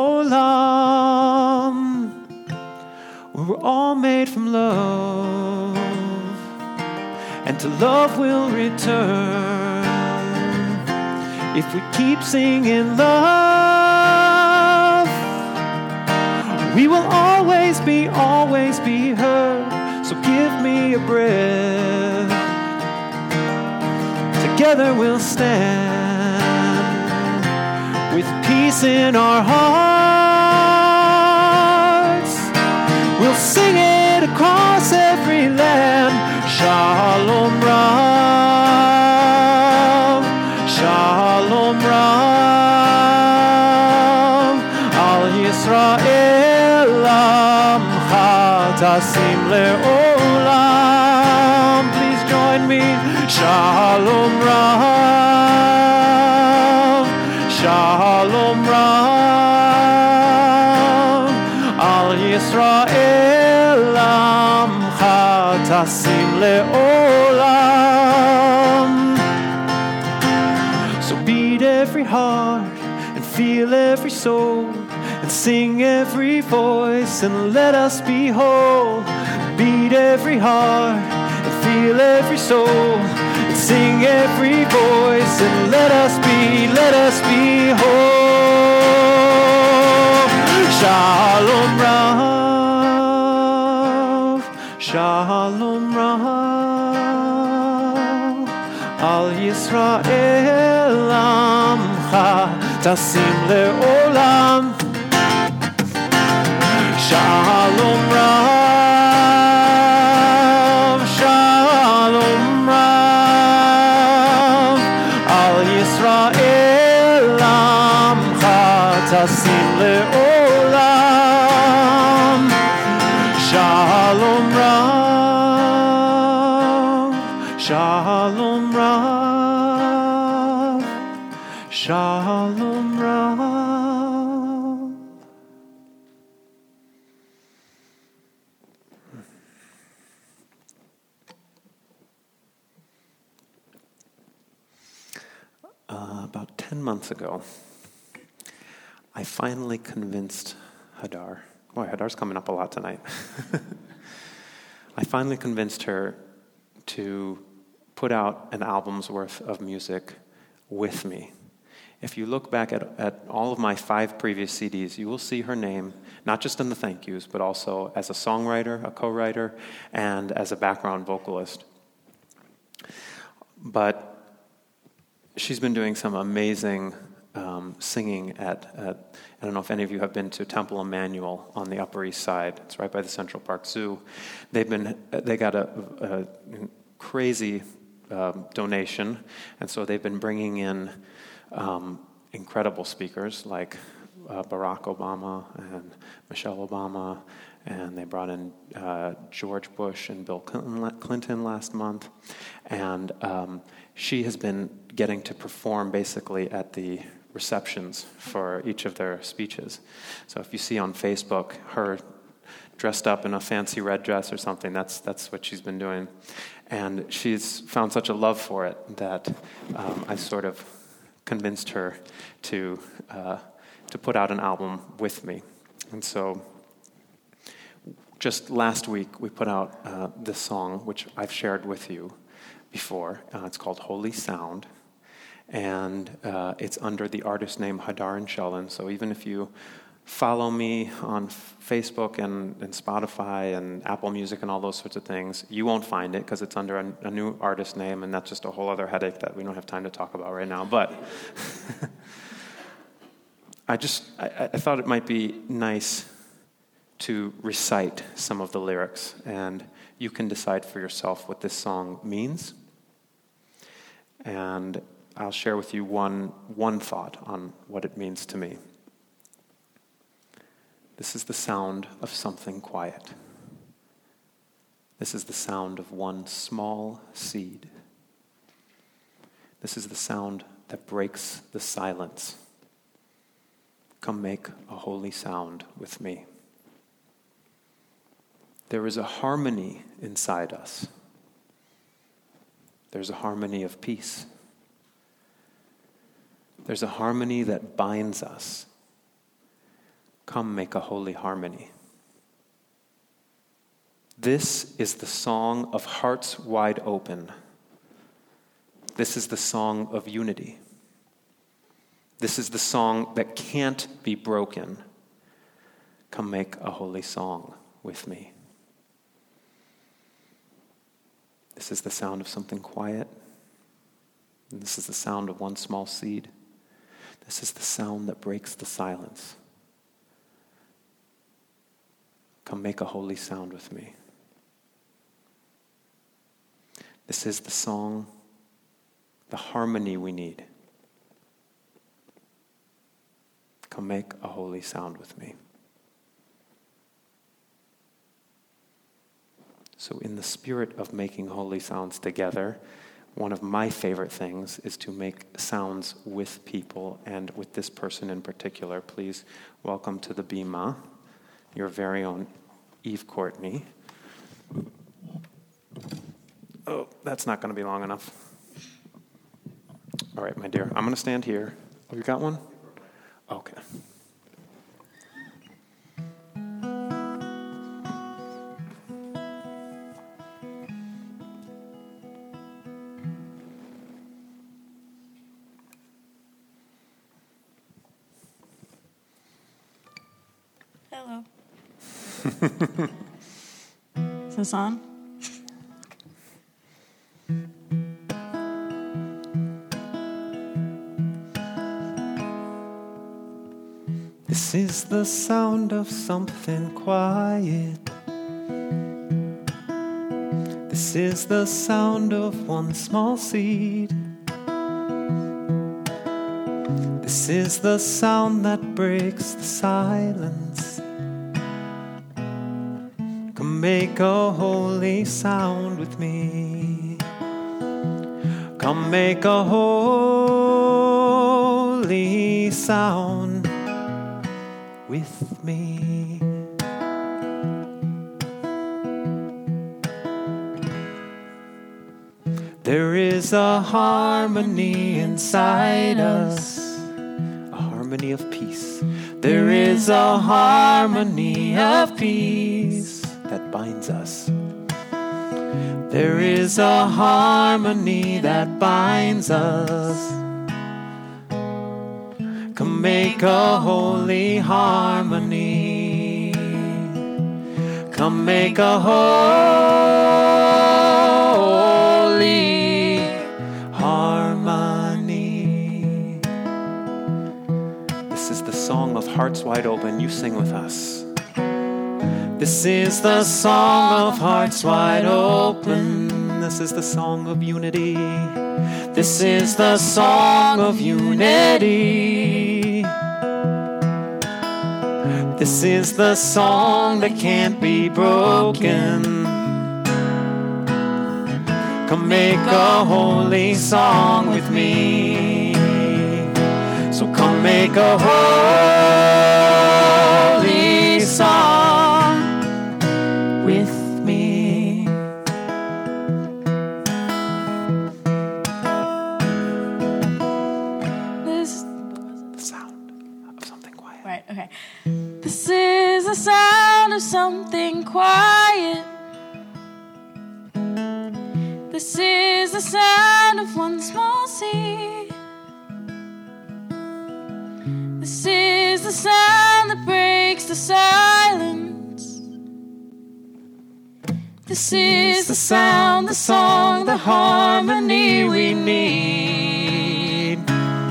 Le'olam. We were all made from love, and to love will return if we keep singing love. We will always be, always be heard. So give me a breath. Together we'll stand with peace in our hearts. We'll sing it across every land. Shalom Rav, Shalom Rav, Al Yisrael Amcha Tasim Le'olam. Please join me. Shalom Rav, Shalom Rav, Al Yisrael Amcha Tasim Le'olam. So beat every heart and feel every soul and sing every voice and let us be whole. Beat every heart and feel every soul and sing every voice and let us be, let us be whole. Shalom Rav, Shalom Rav, Al Yisrael Amcha Tasim Le'olam. tasim le'olam. Shalom Rav, Shalom Rav, Shalom Rav. Uh, about ten months ago, I finally convinced Hadar. Boy, Hadar's coming up a lot tonight. I finally convinced her to put out an album's worth of music with me. If you look back at, at all of my five previous C Ds, you will see her name, not just in the thank yous, but also as a songwriter, a co-writer, and as a background vocalist. But she's been doing some amazing um, singing at, at, I don't know if any of you have been to Temple Emmanuel on the Upper East Side. It's right by the Central Park Zoo. They've been, they got a, a crazy um, donation, and so they've been bringing in um, incredible speakers like uh, Barack Obama and Michelle Obama, and they brought in uh, George Bush and Bill Clinton last month, and um, she has been getting to perform basically at the receptions for each of their speeches. So if you see on Facebook her dressed up in a fancy red dress or something, that's that's what she's been doing. And she's found such a love for it that um, I sort of convinced her to uh, to put out an album with me. And so just last week we put out uh, this song, which I've shared with you before. Uh, it's called Holy Sound. And uh, it's under the artist name Hadar and Sheldon. So even if you follow me on Facebook and, and Spotify and Apple Music and all those sorts of things, you won't find it because it's under a, a new artist name, and that's just a whole other headache that we don't have time to talk about right now. But I just I, I thought it might be nice to recite some of the lyrics, and you can decide for yourself what this song means. And I'll share with you one, one thought on what it means to me. This is the sound of something quiet. This is the sound of one small seed. This is the sound that breaks the silence. Come make a holy sound with me. There is a harmony inside us. There's a harmony of peace. There's a harmony that binds us. Come make a holy harmony. This is the song of hearts wide open. This is the song of unity. This is the song that can't be broken. Come make a holy song with me. This is the sound of something quiet. And this is the sound of one small seed. This is the sound that breaks the silence. Come make a holy sound with me. This is the song, the harmony we need. Come make a holy sound with me. So in the spirit of making holy sounds together, one of my favorite things is to make sounds with people, and with this person in particular. Please welcome to the Bima, your very own Eve Courtney. Oh, that's not going to be long enough. All right, my dear, I'm going to stand here. Oh, you got one? Okay. Hello. Is this on? This is the sound of something quiet. This is the sound of one small seed. This is the sound that breaks the silence. Come make a holy sound with me. Come make a holy sound with me. There is a harmony inside us, a harmony of peace. There is a harmony of peace that binds us. There is a harmony that binds us. Come make a holy harmony. Come make a holy harmony. This is the song of Hearts Wide Open. You sing with us. This is the song of Hearts Wide Open. This is the song of unity. This is the song of unity. This is the song that can't be broken. Come make a holy song with me. So come make a holy song with me. This The sound of something quiet. right, okay. This is the sound of something quiet. This is the sound of one small seed. This is the sound that breaks the silence. This is the sound, the song, the harmony we need.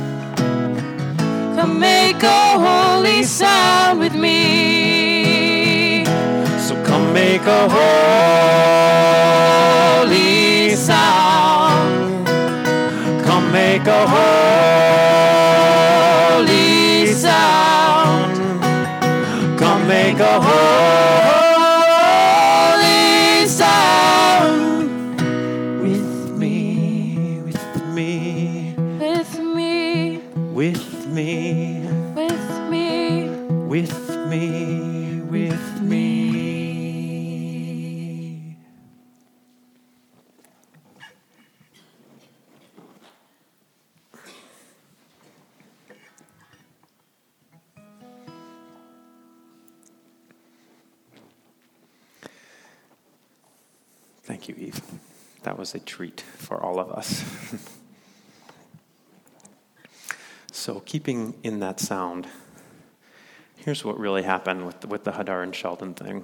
Come make a holy sound with me. So come make a holy sound. Come make a holy sound. Come make a holy sound with me, with me, With me, with me, with me. with me, with me. Thank you, Eve. That was a treat for all of us. So keeping in that sound, here's what really happened with the, with the Hadar and Sheldon thing.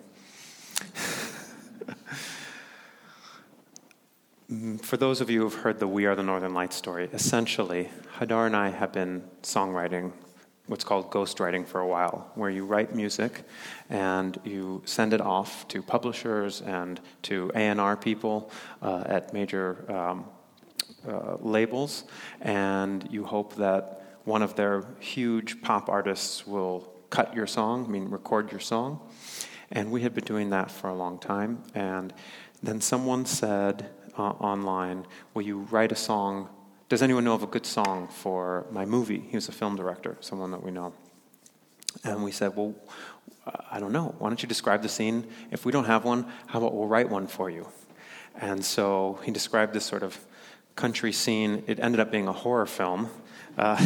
For those of you who've heard the We Are the Northern Lights story, essentially, Hadar and I have been songwriting, what's called ghostwriting, for a while, where you write music and you send it off to publishers and to A and R people uh, at major um, uh, labels, and you hope that one of their huge pop artists will cut your song, I mean record your song. And we had been doing that for a long time, and then someone said uh, online, will you write a song? Does anyone know of a good song for my movie? He was a film director, someone that we know. And we said, well, I don't know. Why don't you describe the scene? If we don't have one, how about we'll write one for you? And so he described this sort of country scene. It ended up being a horror film. Uh,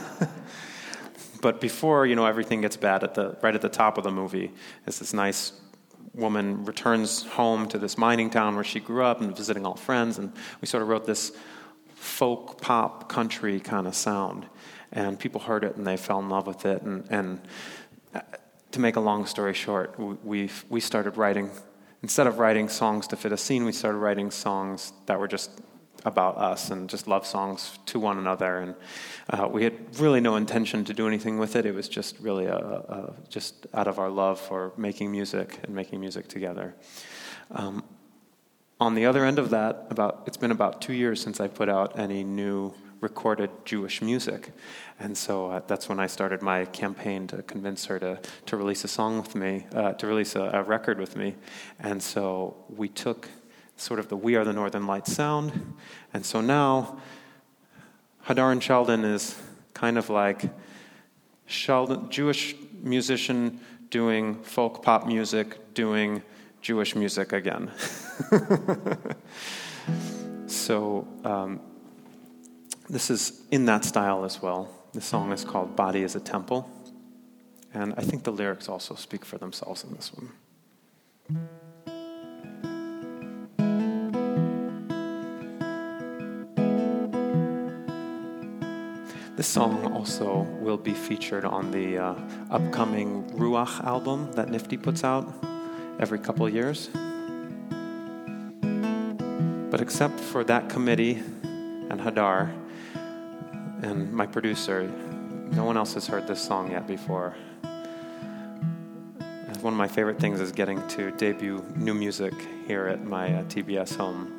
but before, you know, everything gets bad, at the right at the top of the movie is this nice woman returns home to this mining town where she grew up and visiting all friends. And we sort of wrote this folk, pop, country kind of sound. And people heard it and they fell in love with it. And, and to make a long story short, we we started writing, instead of writing songs to fit a scene, we started writing songs that were just about us and just love songs to one another. And uh, we had really no intention to do anything with it. It was just really a, a, just out of our love for making music and making music together. Um, On the other end of that, about it's been about two years since I put out any new recorded Jewish music. And so uh, that's when I started my campaign to convince her to, to release a song with me, uh, to release a, a record with me. And so we took sort of the We Are the Northern Lights sound. And so now Hadar and Sheldon is kind of like Sheldon, Jewish musician doing folk pop music, doing Jewish music again. So um, this is in that style as well. The song is called Body is a Temple. And I think the lyrics also speak for themselves in this one. This song also will be featured on the uh, upcoming Ruach album that Nifty puts out every couple of years. But except for that committee and Hadar and my producer, no one else has heard this song yet before. And one of my favorite things is getting to debut new music here at my uh, T B S home.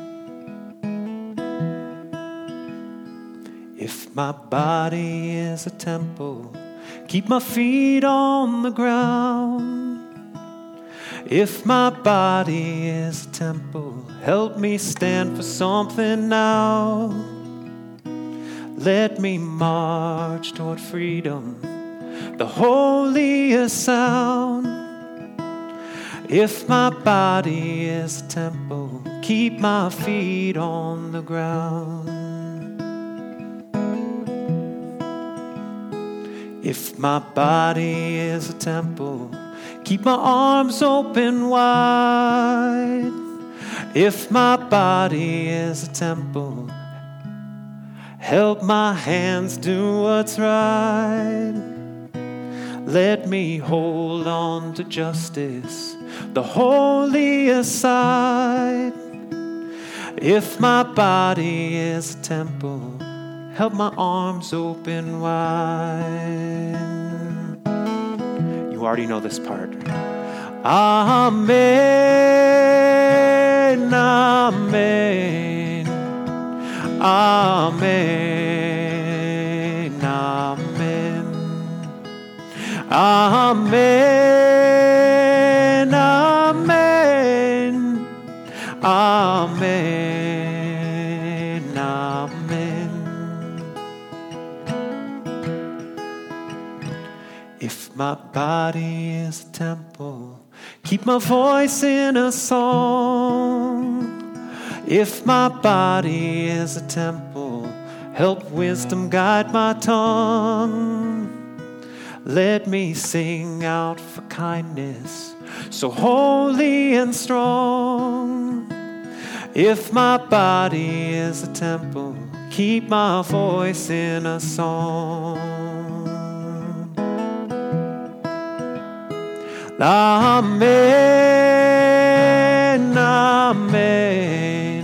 If my body is a temple, keep my feet on the ground. If my body is a temple, help me stand for something now. Let me march toward freedom, the holiest sound. If my body is a temple, keep my feet on the ground. If my body is a temple, keep my arms open wide. If my body is a temple, help my hands do what's right. Let me hold on to justice, the holiest side. If my body is a temple, help my arms open wide. You already know this part. Amen, amen, amen, amen, amen, amen, amen, amen. If my body is a temple, keep my voice in a song. If my body is a temple, help wisdom guide my tongue. Let me sing out for kindness, so holy and strong. If my body is a temple, keep my voice in a song. Amen, amen,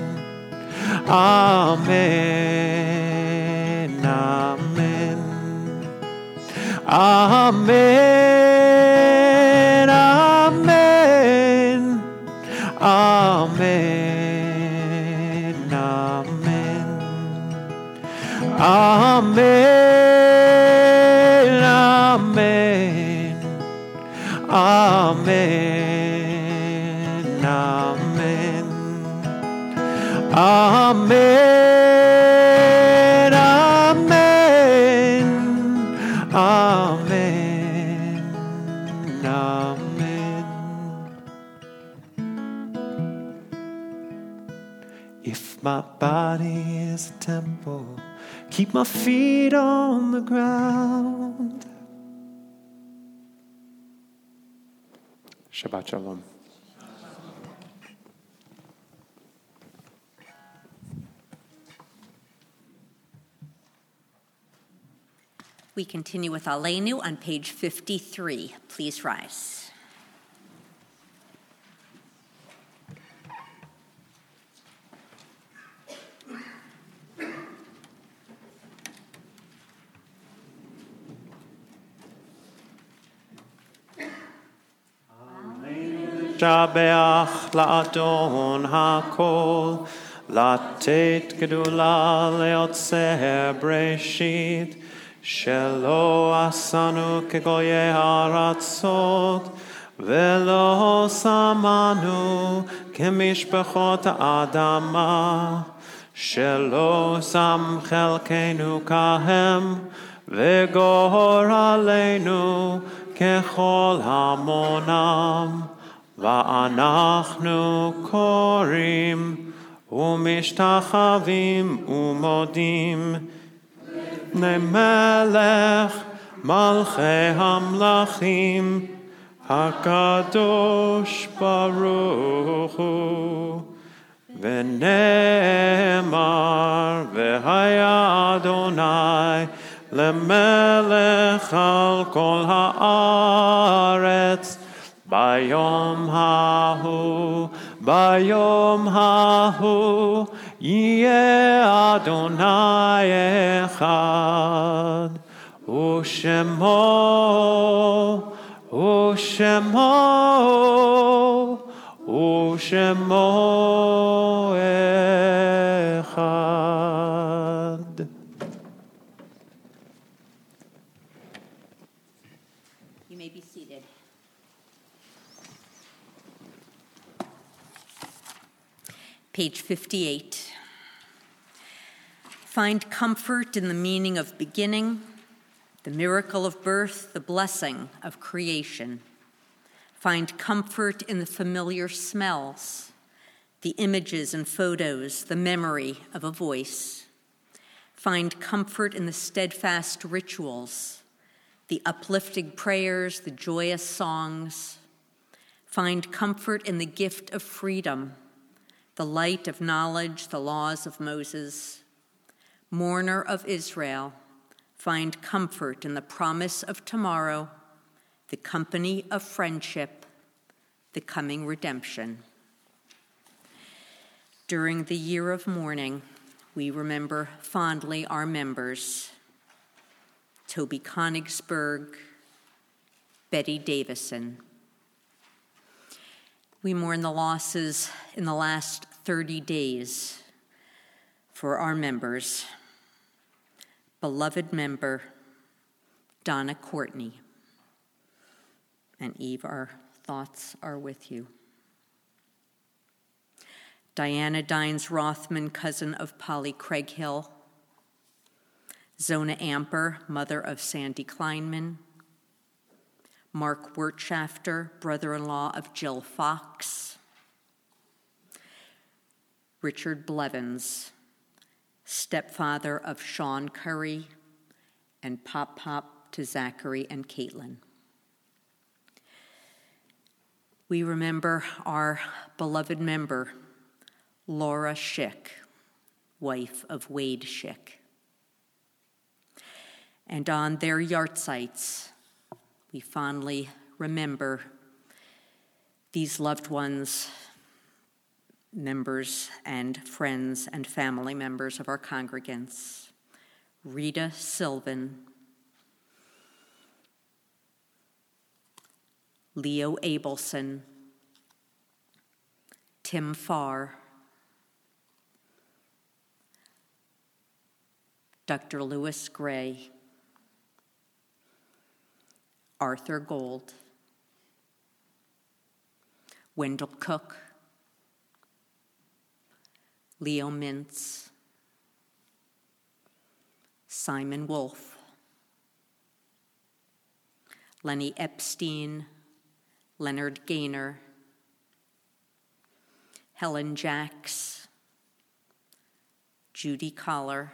amen, amen, amen, amen, amen, amen, amen, amen. Amen, amen, amen, amen, amen, amen. If my body is a temple, keep my feet on the ground. Shabbat Shalom. We continue with Aleinu on page fifty-three. Please rise. Shabeach la'adon ha'kol, לתת גדולה ליוצא בראשית, שלא עשנו כגויי הארצות, ולא שמנו כמשפחות האדמה, שלא שם חלקנו כהם, וגורלנו ככל המונם. ואנחנו קוראים ומשתחווים ומודים למלך מלכי המלכים הקדוש ברוך הוא. ונאמר והיה אדוני למלך על כל הארץ ביום ההוא, ביום ההוא יהיה אדוני אחד, ושמו, ושמו, ושמו אחד. You may be seated. Page fifty-eight. Find comfort in the meaning of beginning, the miracle of birth, the blessing of creation. Find comfort in the familiar smells, the images and photos, the memory of a voice. Find comfort in the steadfast rituals, the uplifting prayers, the joyous songs. Find comfort in the gift of freedom, the light of knowledge, the laws of Moses. Mourner of Israel, find comfort in the promise of tomorrow, the company of friendship, the coming redemption. During the year of mourning, we remember fondly our members, Toby Konigsberg, Betty Davison. We mourn the losses in the last thirty days for our members. Beloved member, Donna Courtney. And Eve, our thoughts are with you. Diana Dines Rothman, cousin of Polly Craighill. Zona Amper, mother of Sandy Kleinman. Mark Wirtschafter, brother-in-law of Jill Fox. Richard Blevins, stepfather of Sean Curry, and pop-pop to Zachary and Caitlin. We remember our beloved member, Laura Schick, wife of Wade Schick. And on their yahrzeits, we fondly remember these loved ones, members and friends and family members of our congregants. Rita Sylvan, Leo Abelson, Tim Farr, Doctor Lewis Gray, Arthur Gold, Wendell Cook, Leo Mintz, Simon Wolfe, Lenny Epstein, Leonard Gaynor, Helen Jacks, Judy Collar,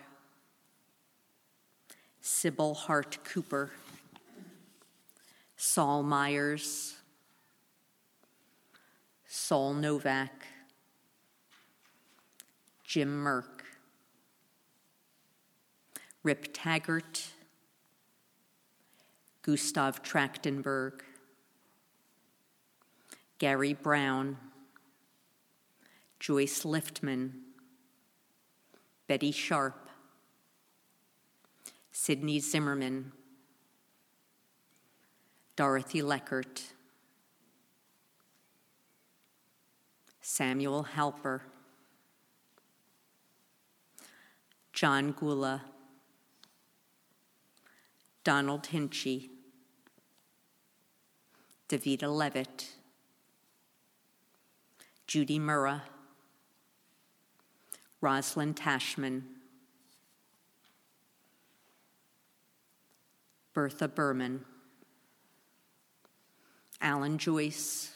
Sybil Hart Cooper, Saul Myers, Saul Novak, Jim Merck, Rip Taggart, Gustav Trachtenberg, Gary Brown, Joyce Liftman, Betty Sharp, Sidney Zimmerman, Dorothy Leckert, Samuel Halper, John Gula, Donald Hinchy, Davida Levitt, Judy Murrah, Rosalind Tashman, Bertha Berman, Alan Joyce,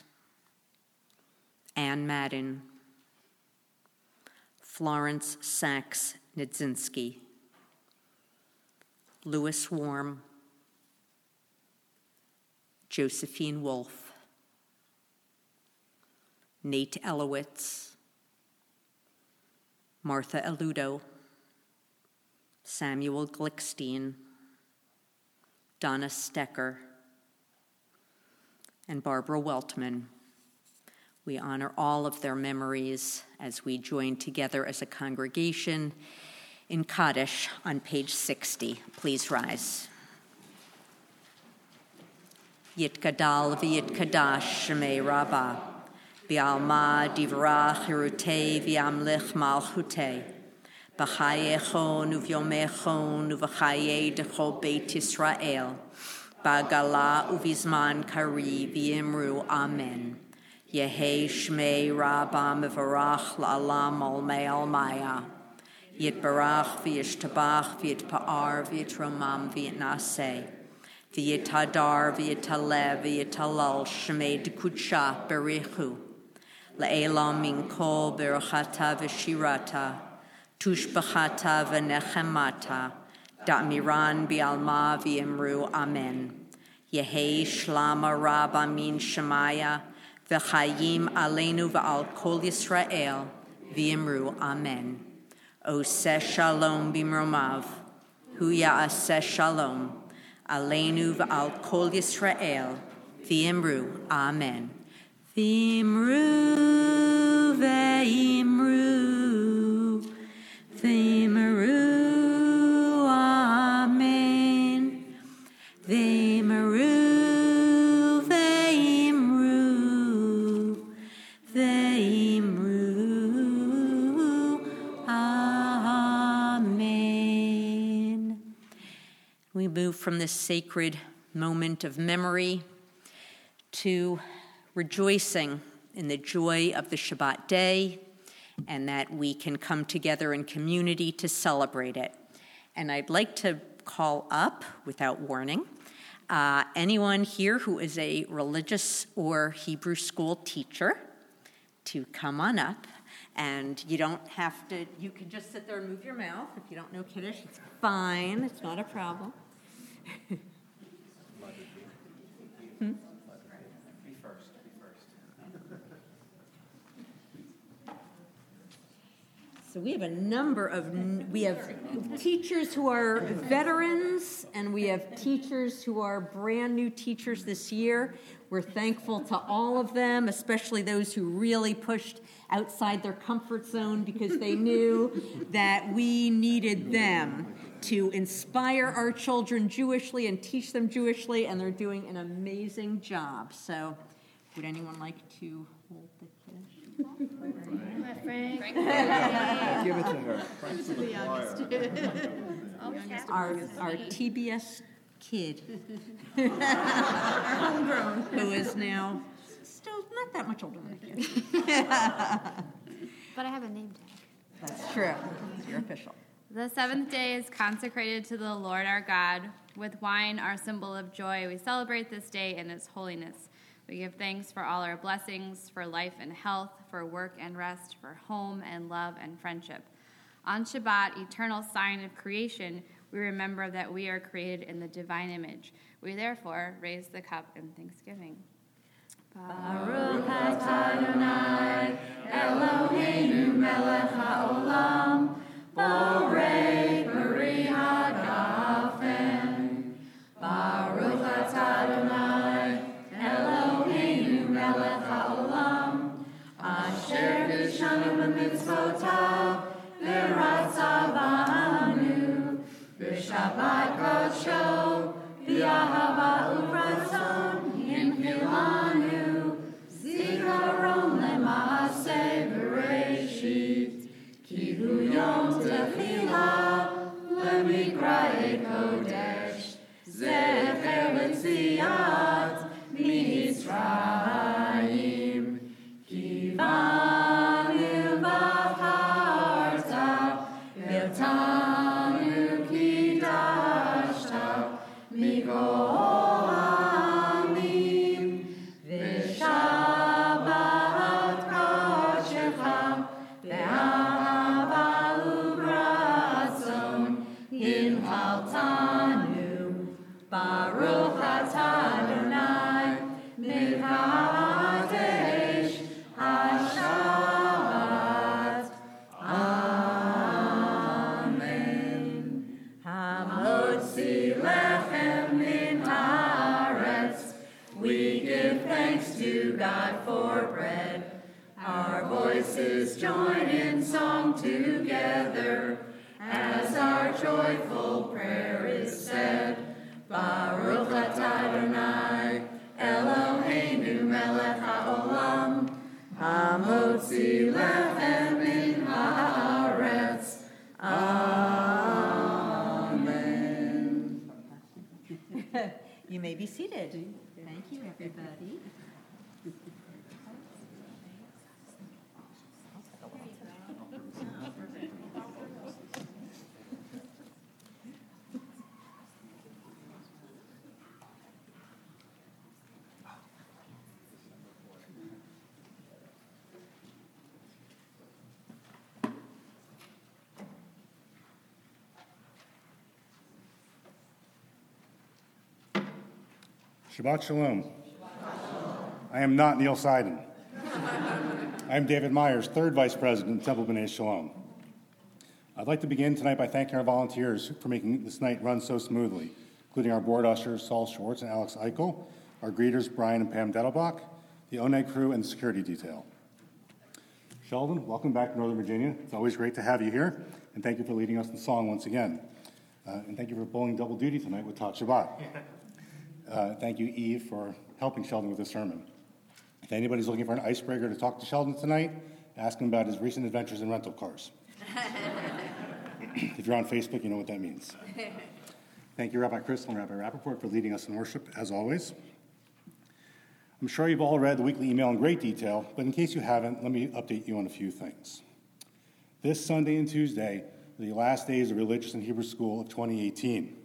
Ann Madden, Florence Sachs Nidzinski, Louis Warm, Josephine Wolfe, Nate Elowitz, Martha Eludo, Samuel Glickstein, Donna Stecker, and Barbara Weltman. We honor all of their memories as we join together as a congregation in Kaddish on page sixty. Please rise. Yitgadal v'yitkadash shemei Rabbah, v'alma divrach hirutei v'amlich malchutei, b'chayechon uv'yomechon uv'chayei decho beit Yisrael, b'agala uv'izman kari v'yimru amen. Yehei shmei Rabbah mevarach la'alam olmei almaya. Yitbarach v'yishtabach v'yitpa'ar v'yitromam v'yitnaseh. V'yitadar v'yitalev v'yitalal shmei dekudsha berichu. Le'elam min kol berachata v'shirata. Tushbachata v'nechemata. Da'miran bi'alma v'yimru amen. Yehei shlama Rabbah min shemaya. V'chayim aleinu v'al kol Yisrael, v'yimru amen. Oseh shalom b'mromav, hu ya'aseh shalom, aleinu v'al kol Yisrael, v'yimru amen. V'yimru, v'yimru, v'yimru amen. V'yimru. We move from this sacred moment of memory to rejoicing in the joy of the Shabbat day and that we can come together in community to celebrate it. And I'd like to call up, without warning, uh, anyone here who is a religious or Hebrew school teacher to come on up. And you don't have to, you can just sit there and move your mouth. If you don't know Kiddush, it's fine. It's not a problem. hmm? Be first, be first. So we have a number of, we have teachers who are veterans, and we have teachers who are brand new teachers this year. We're thankful to all of them, especially those who really pushed outside their comfort zone because they knew that we needed them to inspire our children Jewishly and teach them Jewishly, and they're doing an amazing job. So would anyone like to hold the Kiddush? Frank. Frank. Give it to her. Frank's the youngest. Our, our T B S kid, homegrown, who is now still not that much older than I kid. But I have a name tag. That's true. You're official. The seventh day is consecrated to the Lord our God. With wine, our symbol of joy, we celebrate this day in its holiness. We give thanks for all our blessings, for life and health, for work and rest, for home and love and friendship. On Shabbat, eternal sign of creation, we remember that we are created in the divine image. We therefore raise the cup in thanksgiving. Baruch atah Adonai, Eloheinu melech haolam, borei peri hagafen. Baruch atah Adonai, Eloheinu melech haolam, asher bishanu b'mitzvotav, v'ratza b'anu, b'shabbat kodsho, v'ahava u'ratzon, yimchilanu, zikaron lema'aseh b'reishit, Kihu Yom Tefillah, Lemikra Kodesh, Zecher L'Tziat Mitzrayim, Kivanu B'Charta, V'Tanu Kidashta, Mikol Amim, V'Shabbat Kodshecha, V'Ahava U'Ratzon, Hinhaltanu, Baruch atah Adonai, Mekadesh Hashabbat. Amen. Hamotzi lechem min haaretz, we give thanks to God for bread. Our voices join in song together as our joyful prayer is said. Baruch atah Adonai, Eloheinu melech haolam, hamotzi lechem min haaretz. Amen. You may be seated. Thank you, everybody. Shabbat Shalom. I am not Neil Seiden. I am David Myers, third Vice President of Temple B'nai Shalom. I'd like to begin tonight by thanking our volunteers for making this night run so smoothly, including our board ushers, Saul Schwartz and Alex Eichel, our greeters, Brian and Pam Dettelbach, the O N E G crew, and the security detail. Sheldon, welcome back to Northern Virginia. It's always great to have you here, and thank you for leading us in song once again. Uh, and thank you for pulling double duty tonight with Tot Shabbat. Uh, thank you, Eve, for helping Sheldon with this sermon. If anybody's looking for an icebreaker to talk to Sheldon tonight, ask him about his recent adventures in rental cars. If you're on Facebook, you know what that means. Thank you, Rabbi Crystal and Rabbi Rappaport, for leading us in worship, as always. I'm sure you've all read the weekly email in great detail, but in case you haven't, let me update you on a few things. This Sunday and Tuesday are the last days of Religious and Hebrew School of twenty eighteen.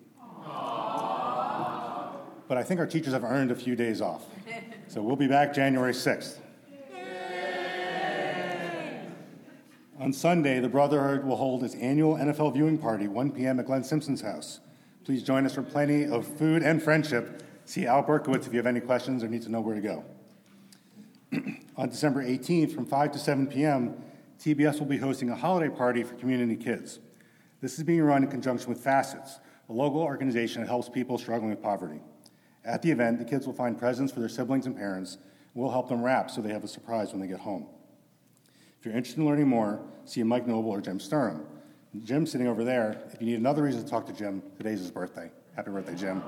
But I think our teachers have earned a few days off. So we'll be back January sixth. Yay! On Sunday, the Brotherhood will hold its annual N F L viewing party, one p.m. at Glenn Simpson's house. Please join us for plenty of food and friendship. See Al Berkowitz if you have any questions or need to know where to go. On December eighteenth, from five to seven p.m., T B S will be hosting a holiday party for community kids. This is being run in conjunction with Facets, a local organization that helps people struggling with poverty. At the event, the kids will find presents for their siblings and parents, and we'll help them wrap so they have a surprise when they get home. If you're interested in learning more, see Mike Noble or Jim Sturm. Jim's sitting over there. If you need another reason to talk to Jim, today's his birthday. Happy birthday, Jim.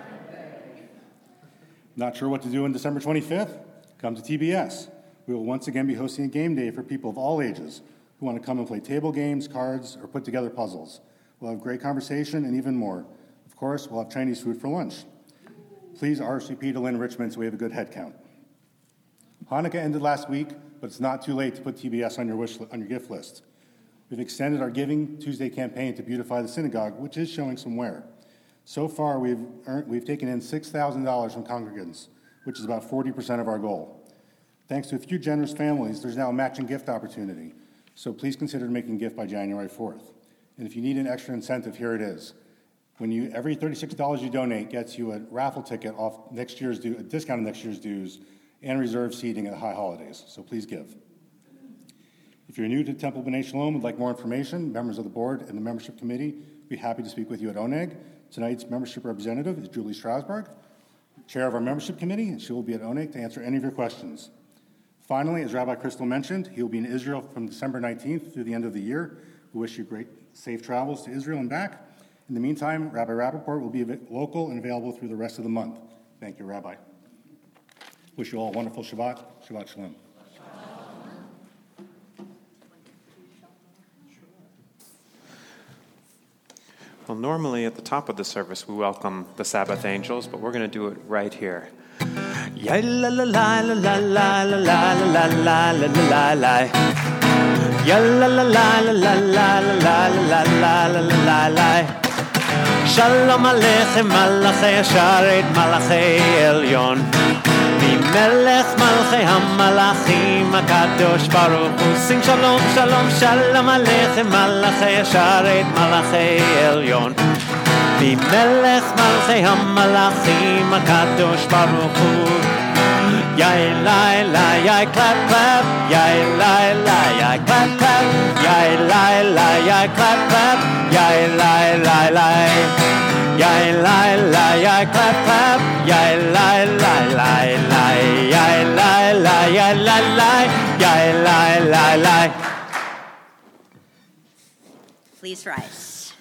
Not sure what to do on December twenty-fifth? Come to T B S. We will once again be hosting a game day for people of all ages who want to come and play table games, cards, or put together puzzles. We'll have great conversation and even more. Of course, we'll have Chinese food for lunch. Please R S V P to Lynn Richmond so we have a good head count. Hanukkah ended last week, but it's not too late to put T B S on your wish on your gift list. We've extended our Giving Tuesday campaign to beautify the synagogue, which is showing some wear. So far, we've earned, we've taken in six thousand dollars from congregants, which is about forty percent of our goal. Thanks to a few generous families, there's now a matching gift opportunity, so please consider making a gift by January fourth. And if you need an extra incentive, here it is. When you, every thirty-six dollars you donate gets you a raffle ticket off next year's due, a discount on next year's dues, and reserved seating at high holidays. So please give. If you're new to Temple B'nai Shalom and would like more information, members of the board and the membership committee will be happy to speak with you at O N E G. Tonight's membership representative is Julie Strasberg, chair of our membership committee, and she will be at O N E G to answer any of your questions. Finally, as Rabbi Crystal mentioned, he will be in Israel from December nineteenth through the end of the year. We wish you great, safe travels to Israel and back. In the meantime, Rabbi Rappaport will be local and available through the rest of the month. Thank you, Rabbi. Wish you all a wonderful Shabbat. Shabbat Shalom. Well, normally at the top of the service we welcome the Sabbath angels, but we're going to do it right here. Ya la la la la la la la la la la la la la. Ya la la la la la la la la la la la la. Shalom Aleichem Malachei Asharet Malachei Elyon Melech Malchei HaMalachim HaKadosh Baruch Hu. Sing Shalom Shalom Shalom Aleichem Malachei Asharet Malachei Elyon Melech Malchei HaMalachim HaKadosh Baruch Hu. Yay la la yay clap clap, yay la la yay clap clap, yay la la yay clap clap, yay la la la, yay la la yay clap clap, yay la la la la, yay la la yay la la, yay la la la. Please rise.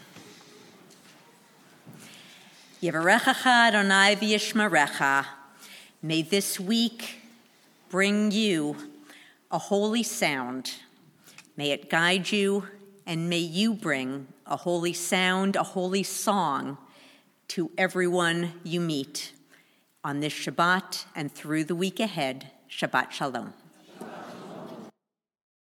Yevarechecha Adonai v'yishmerecha. May this week bring you a holy sound. May it guide you, and may you bring a holy sound, a holy song to everyone you meet on this Shabbat and through the week ahead. Shabbat Shalom.